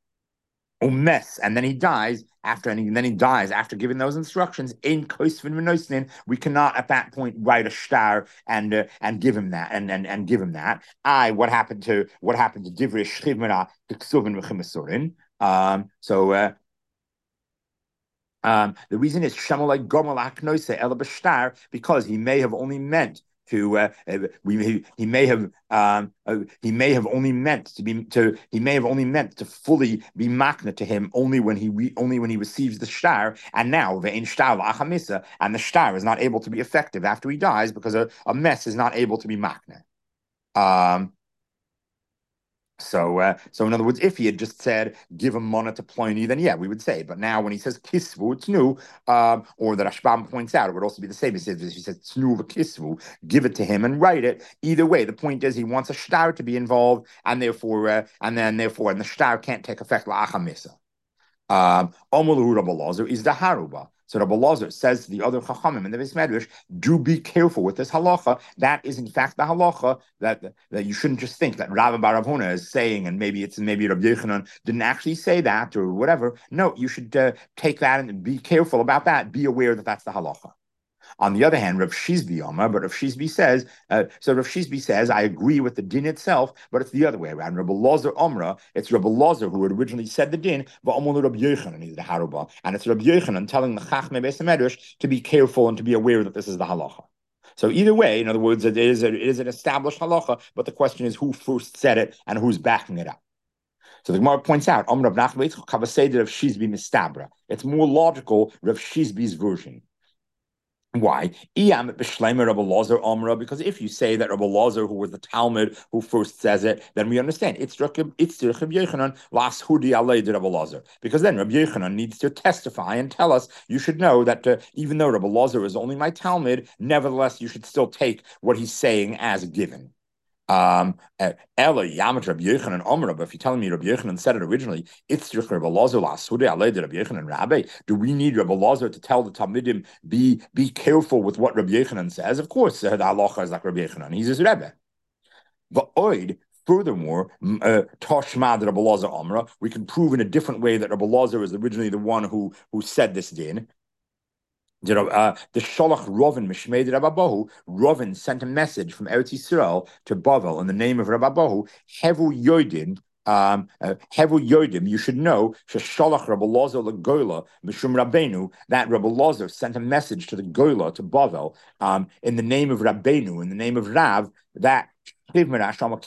umes, and then he dies. After and, he, and then he dies after giving those instructions. In Kosvin Menoisnin, we cannot at that point write a star and uh, and give him that and, and and give him that. I what happened to what happened to Divrei Shchivmera Ksuvin V'Chimasorin. Um. So. Uh, um, the reason is Shamalai Gomal Aknoise Ela B'Shtar because he may have only meant to uh, we he, he may have um, uh, he may have only meant to be to he may have only meant to fully be makna to him only when he re, only when he receives the shtar, and now the shtar la'achamisa, and the shtar is not able to be effective after he dies because a, a mess is not able to be makna. Um, So, uh, so in other words, if he had just said give a mana to Pliny, then yeah, we would say. But now when he says kisvu, it's new, um, or the Rashbam points out, it would also be the same. He says, he says tsnu kisvu, give it to him and write it. Either way, the point is he wants a shtar to be involved, and therefore, uh, and then therefore, and the shtar can't take effect la'achamisa. Um, Omulu Rabbi Lazar is the Haruba. So Rabbi Lazar says to the other Chachamim in the Beis Medrash, do be careful with this halacha. That is in fact the halacha that, that you shouldn't just think that Rabbi Bar Huna is saying, and maybe it's maybe Rabbi Yochanan didn't actually say that or whatever. No, you should uh, take that and be careful about that. Be aware that that's the halacha. On the other hand, Rav Shizbi Omar, but Rav Shizbi says, uh, so Rav Shizbi says, I agree with the din itself, but it's the other way around. Rabbi Lozer Omra, it's Rabbi Lozer who had originally said the din, but Omar Rabbi Yochanan is the Haruba, and it's Rabbi Yochanan telling the Chachmei Beis Medrash to be careful and to be aware that this is the halacha. So either way, in other words, it is, a, it is an established halacha, but the question is who first said it and who's backing it up. So the Gemara points out, Omar Rav Nachman Kavaseder Rav Shizbi Mistabra. It's more logical Rav Shizbi's version. Why? Because if you say that Rabbi Lazar, who was the Talmud who first says it, then we understand it's it's Rabbi Yochanan las hudi alei de Rabbi Lazar. Because then Rabbi Yochanan needs to testify and tell us, you should know that uh, even though Rabbi Lazar is only my Talmud, nevertheless you should still take what he's saying as given. Um, Ella Yamat Rabbi Yochanan Omer, but if you're telling me Rabbi Yochanan said it originally, it's Rabbi Lazar Lasude Alei de Rabbi Yochanan Rabbi. Do we need Rabbi Lazar to tell the Talmidim be be careful with what Rabbi Yochanan says? Of course, uh, the halacha is like Rabbi Yochanan. He's his Rebbe. But oid. Furthermore, Toshma Rabbi Lazar Omra, we can prove in a different way that Rabbi Lazar is originally the one who who said this din. Uh, the Sholach Rovin Mishmeid Rabbahu, Rovin sent a message from Eretz Yisrael to Bavel in the name of Rabbahu, Hevu Yodim, um, uh, Hevu Yodim, you should know, Sholach Rabbi Lazar LeGola, Mishum Rabbeinu, that Rabbi Lazar sent a message to the Gola, to Bavel, um, in the name of Rabbeinu, in the name of Rav, that that if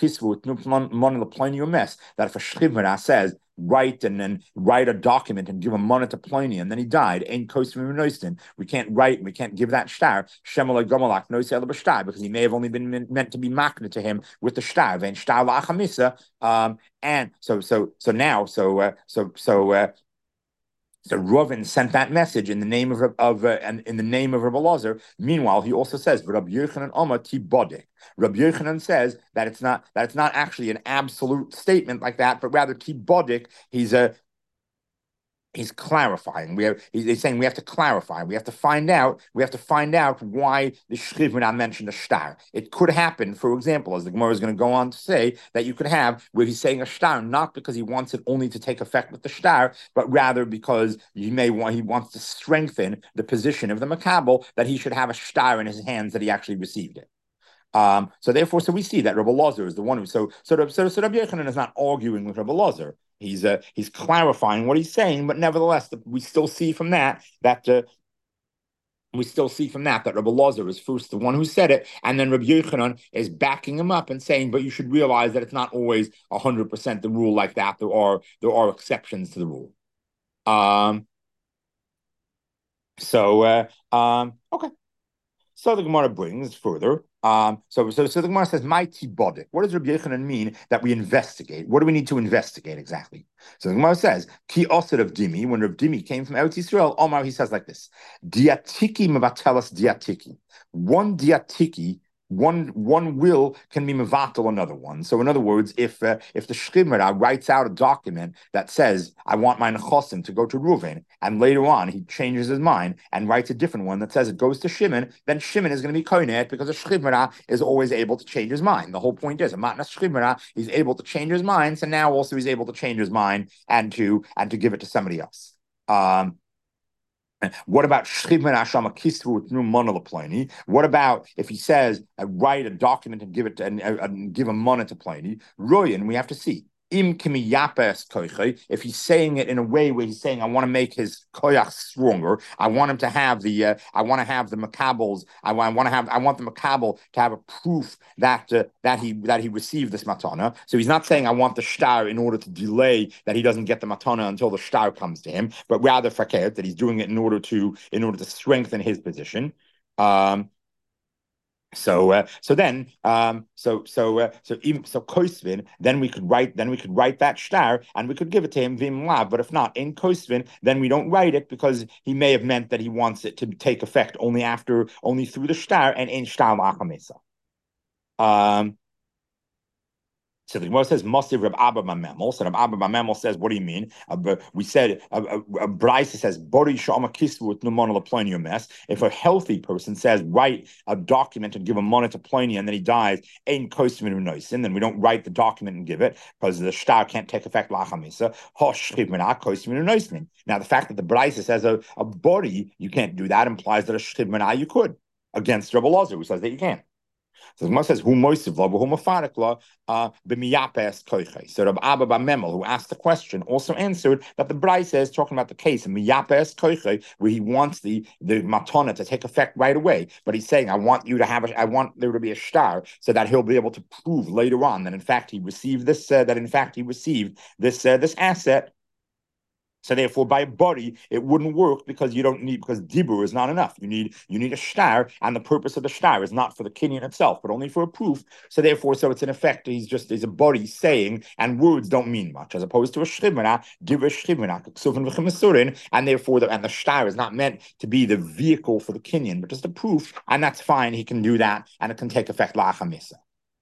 a Shchivmera says, write and then write a document and give a money to Pliny, and then he died. We can't write, we can't give that shtar. Because he may have only been meant to be makna to him with the shtar. Um, and so, so, so now, so, uh, so, so, uh, So Rovin sent that message in the name of of uh, and in the name of Rabbi Lazar. Meanwhile, he also says, "Rabbi Yochanan Omer Tibodek." Rabbi Yochanan says that it's not that it's not actually an absolute statement like that, but rather Tibodek. He's a He's clarifying. We have, he's saying we have to clarify. We have to find out. We have to find out why the Shchivmina mentioned a shtar. It could happen, for example, as the Gemara is going to go on to say, that you could have where he's saying a shtar not because he wants it only to take effect with the shtar, but rather because he may want he wants to strengthen the position of the makabel that he should have a shtar in his hands that he actually received it. Um, so therefore, so we see that Rabbi Lazar is the one who so so so, so Rabbi Yochanan is not arguing with Rabbi Lazar. He's uh, he's clarifying what he's saying, but nevertheless, the, we still see from that that uh, we still see from that that Rabbi Lazar is first the one who said it, and then Rabbi Yochanan is backing him up and saying, but you should realize that it's not always a hundred percent the rule like that. There are there are exceptions to the rule. Um. So uh, um. Okay. So the Gemara brings further. Um, so, so, so the Gemara says, "My tibodik." What does Rabbi Yochanan mean that we investigate? What do we need to investigate exactly? So the Gemara says, "Ki osir of Dimi." When Rav Dimi came from Eretz Yisrael, Omar he says like this: "Diatiki mevatelas diatiki." One diatiki. One one will can be mevatel another one. So in other words, if uh, if the Shchivmera writes out a document that says I want my nechosim to go to Reuven, and later on he changes his mind and writes a different one that says it goes to Shimon, then Shimon is going to be koinet because the Shchivmera is always able to change his mind. The whole point is a matnas Shchivmera, he's able to change his mind, so now also he's able to change his mind and to and to give it to somebody else. Um, What about What about if he says uh, write a document and give it to, and, uh, and give a money to Pliny? Royan, we have to see. If he's saying it in a way where he's saying, I want to make his koyach stronger, I want him to have the, uh, I want to have the makabels, I want, I want to have, I want the makabel to have a proof that uh, that he that he received this matana. So he's not saying I want the shtar in order to delay that he doesn't get the matana until the shtar comes to him, but rather fakir that he's doing it in order to in order to strengthen his position. Um, So, uh, so then, um, so, so, uh, so even so, Koisvin, then we could write, then we could write that star, and we could give it to him vim lav. But if not in Koisvin, then we don't write it because he may have meant that he wants it to take effect only after, only through the star and in star lachamesa. Um, So the Gemara says, "Masiv Rab Abba Mamemel." So Rab Abba Mamemel says, "What do you mean?" Uh, we said a, a, a Bryce says, "Bori Shama Kisvu with Numana Laplenia mess." If a healthy person says, "Write a document and give a money to Pliny," and then he dies, "Ain Kosmin Unoisin," then we don't write the document and give it because the star can't take effect lachamisa. Now, the fact that the Bryce says a, a body you can't do that implies that a shchivmana you could against Rebbe Lazar, who says that you can't. So the Gemara says, "Who moisiv law, who mafarik law, b'miyapes koichei." So Rabbi Abba Bamemel, who asked the question, also answered that the Bryce says, talking about the case of miyapes koichei, where he wants the the matana to take effect right away, but he's saying, "I want you to have, a, I want there to be a star, so that he'll be able to prove later on that in fact he received this, uh, that in fact he received this uh, this asset." So therefore, by a body, it wouldn't work because you don't need because dibur is not enough. You need you need a star, and the purpose of the star is not for the kinyan itself, but only for a proof. So therefore, so it's in effect, he's just he's a body saying, and words don't mean much, as opposed to a shchivmana, dibur shchivmana, ksuvin v'chimasurin, and therefore the and the star is not meant to be the vehicle for the kinyan, but just a proof, and that's fine. He can do that, and it can take effect la'achamisa.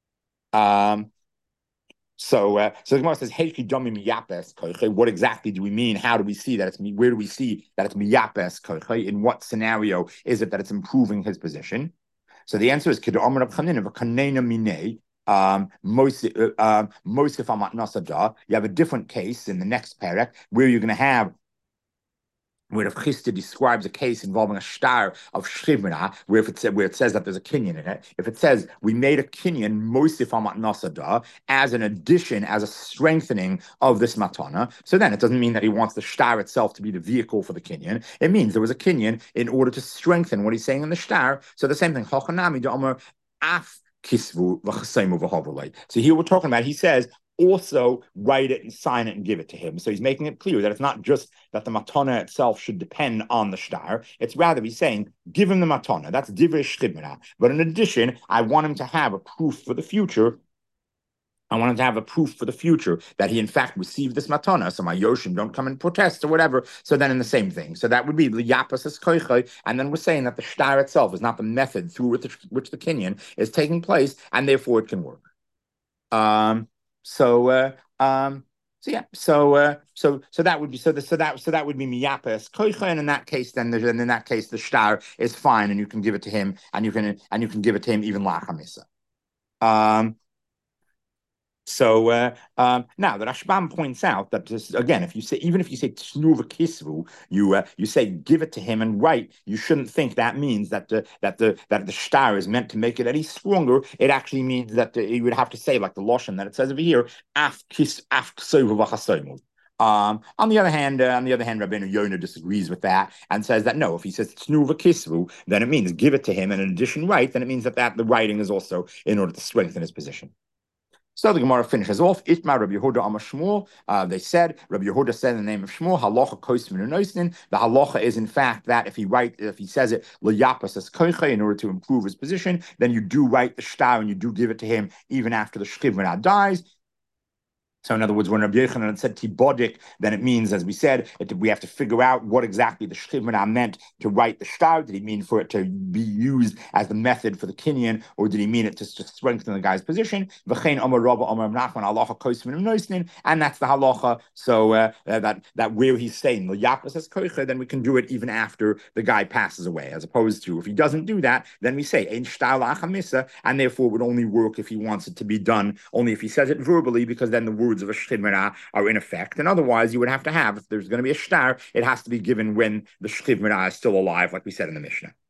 Um. So, uh, so the Gemara says, "Heichi domi miyapes koiche." What exactly do we mean? How do we see that it's where do we see that it's miyapes koiche? In what scenario is it that it's improving his position? So the answer is kid Amar Rab Chanina v'kanena minei. Um, Mosif Amat Nasada. You have a different case in the next parak where you're going to have where Rav Chisda describes a case involving a star of shchivmina, where if it where it says that there's a kinyan in it, if it says we made a kinyan mosif amat nasada as an addition, as a strengthening of this matana, so then it doesn't mean that he wants the star itself to be the vehicle for the kinyan. It means there was a kinyan in order to strengthen what he's saying in the star. So the same thing. Hachanami da'amar af kisvu v'chaseimu v'havolei. So here we're talking about. He says, also write it and sign it and give it to him. So he's making it clear that it's not just that the matana itself should depend on the star. It's rather he's saying, give him the matana. That's divrei shchivmina. But in addition, I want him to have a proof for the future. I want him to have a proof for the future that he in fact received this matana. So my yoshim don't come and protest or whatever. So then in the same thing. So that would be liyapas koichai. And then we're saying that the star itself is not the method through which the, which the kinyan is taking place, and therefore it can work. Um, So, uh, um, so yeah, so, uh, so, so that would be so. The, so that so that would be miyapes koicha, and in that case, then the, and in that case, the star is fine, and you can give it to him, and you can and you can give it to him even lachamisa. Um. So uh, um, now the Rashbam points out that this, again, if you say even if you say tsnuva kisvu, you uh, you say give it to him and write. You shouldn't think that means that the that the that the star is meant to make it any stronger. It actually means that the, you would have to say like the lashon that it says over here, af kis af ksovu. Um, on the other hand, uh, on the other hand, Rabbeinu Yonah disagrees with that and says that no, if he says tsnuva kisvu, then it means give it to him, and in addition write, then it means that, that the writing is also in order to strengthen his position. So the Gemara finishes off. Itmar Rabbi Yehuda Amar Shmuel. Uh, they said Rabbi Yehuda said in the name of Shmuel, halacha koismin unoisnin. The halacha is in fact that if he write, if he says it liyapas as koiche in order to improve his position, then you do write the shtar and you do give it to him even after the shchivmina dies. So in other words, when Rabbi Yochanan said tibodik, then it means, as we said, it, we have to figure out what exactly the shchivmina meant to write the shtar. Did he mean for it to be used as the method for the kinyan, or did he mean it to, to strengthen the guy's position? V'chein Amar Rabba Amar Nachman halacha koismin unoisnin, and that's the halacha. So uh, that that where he's saying l'yapas as koicha, then we can do it even after the guy passes away, as opposed to if he doesn't do that, then we say ein shtar la'achamisa, and therefore it would only work if he wants it to be done, only if he says it verbally, because then the words of a shchivmina are in effect, and otherwise you would have to have, if there's going to be a shtar, it has to be given when the shchivmina is still alive, like we said in the Mishnah.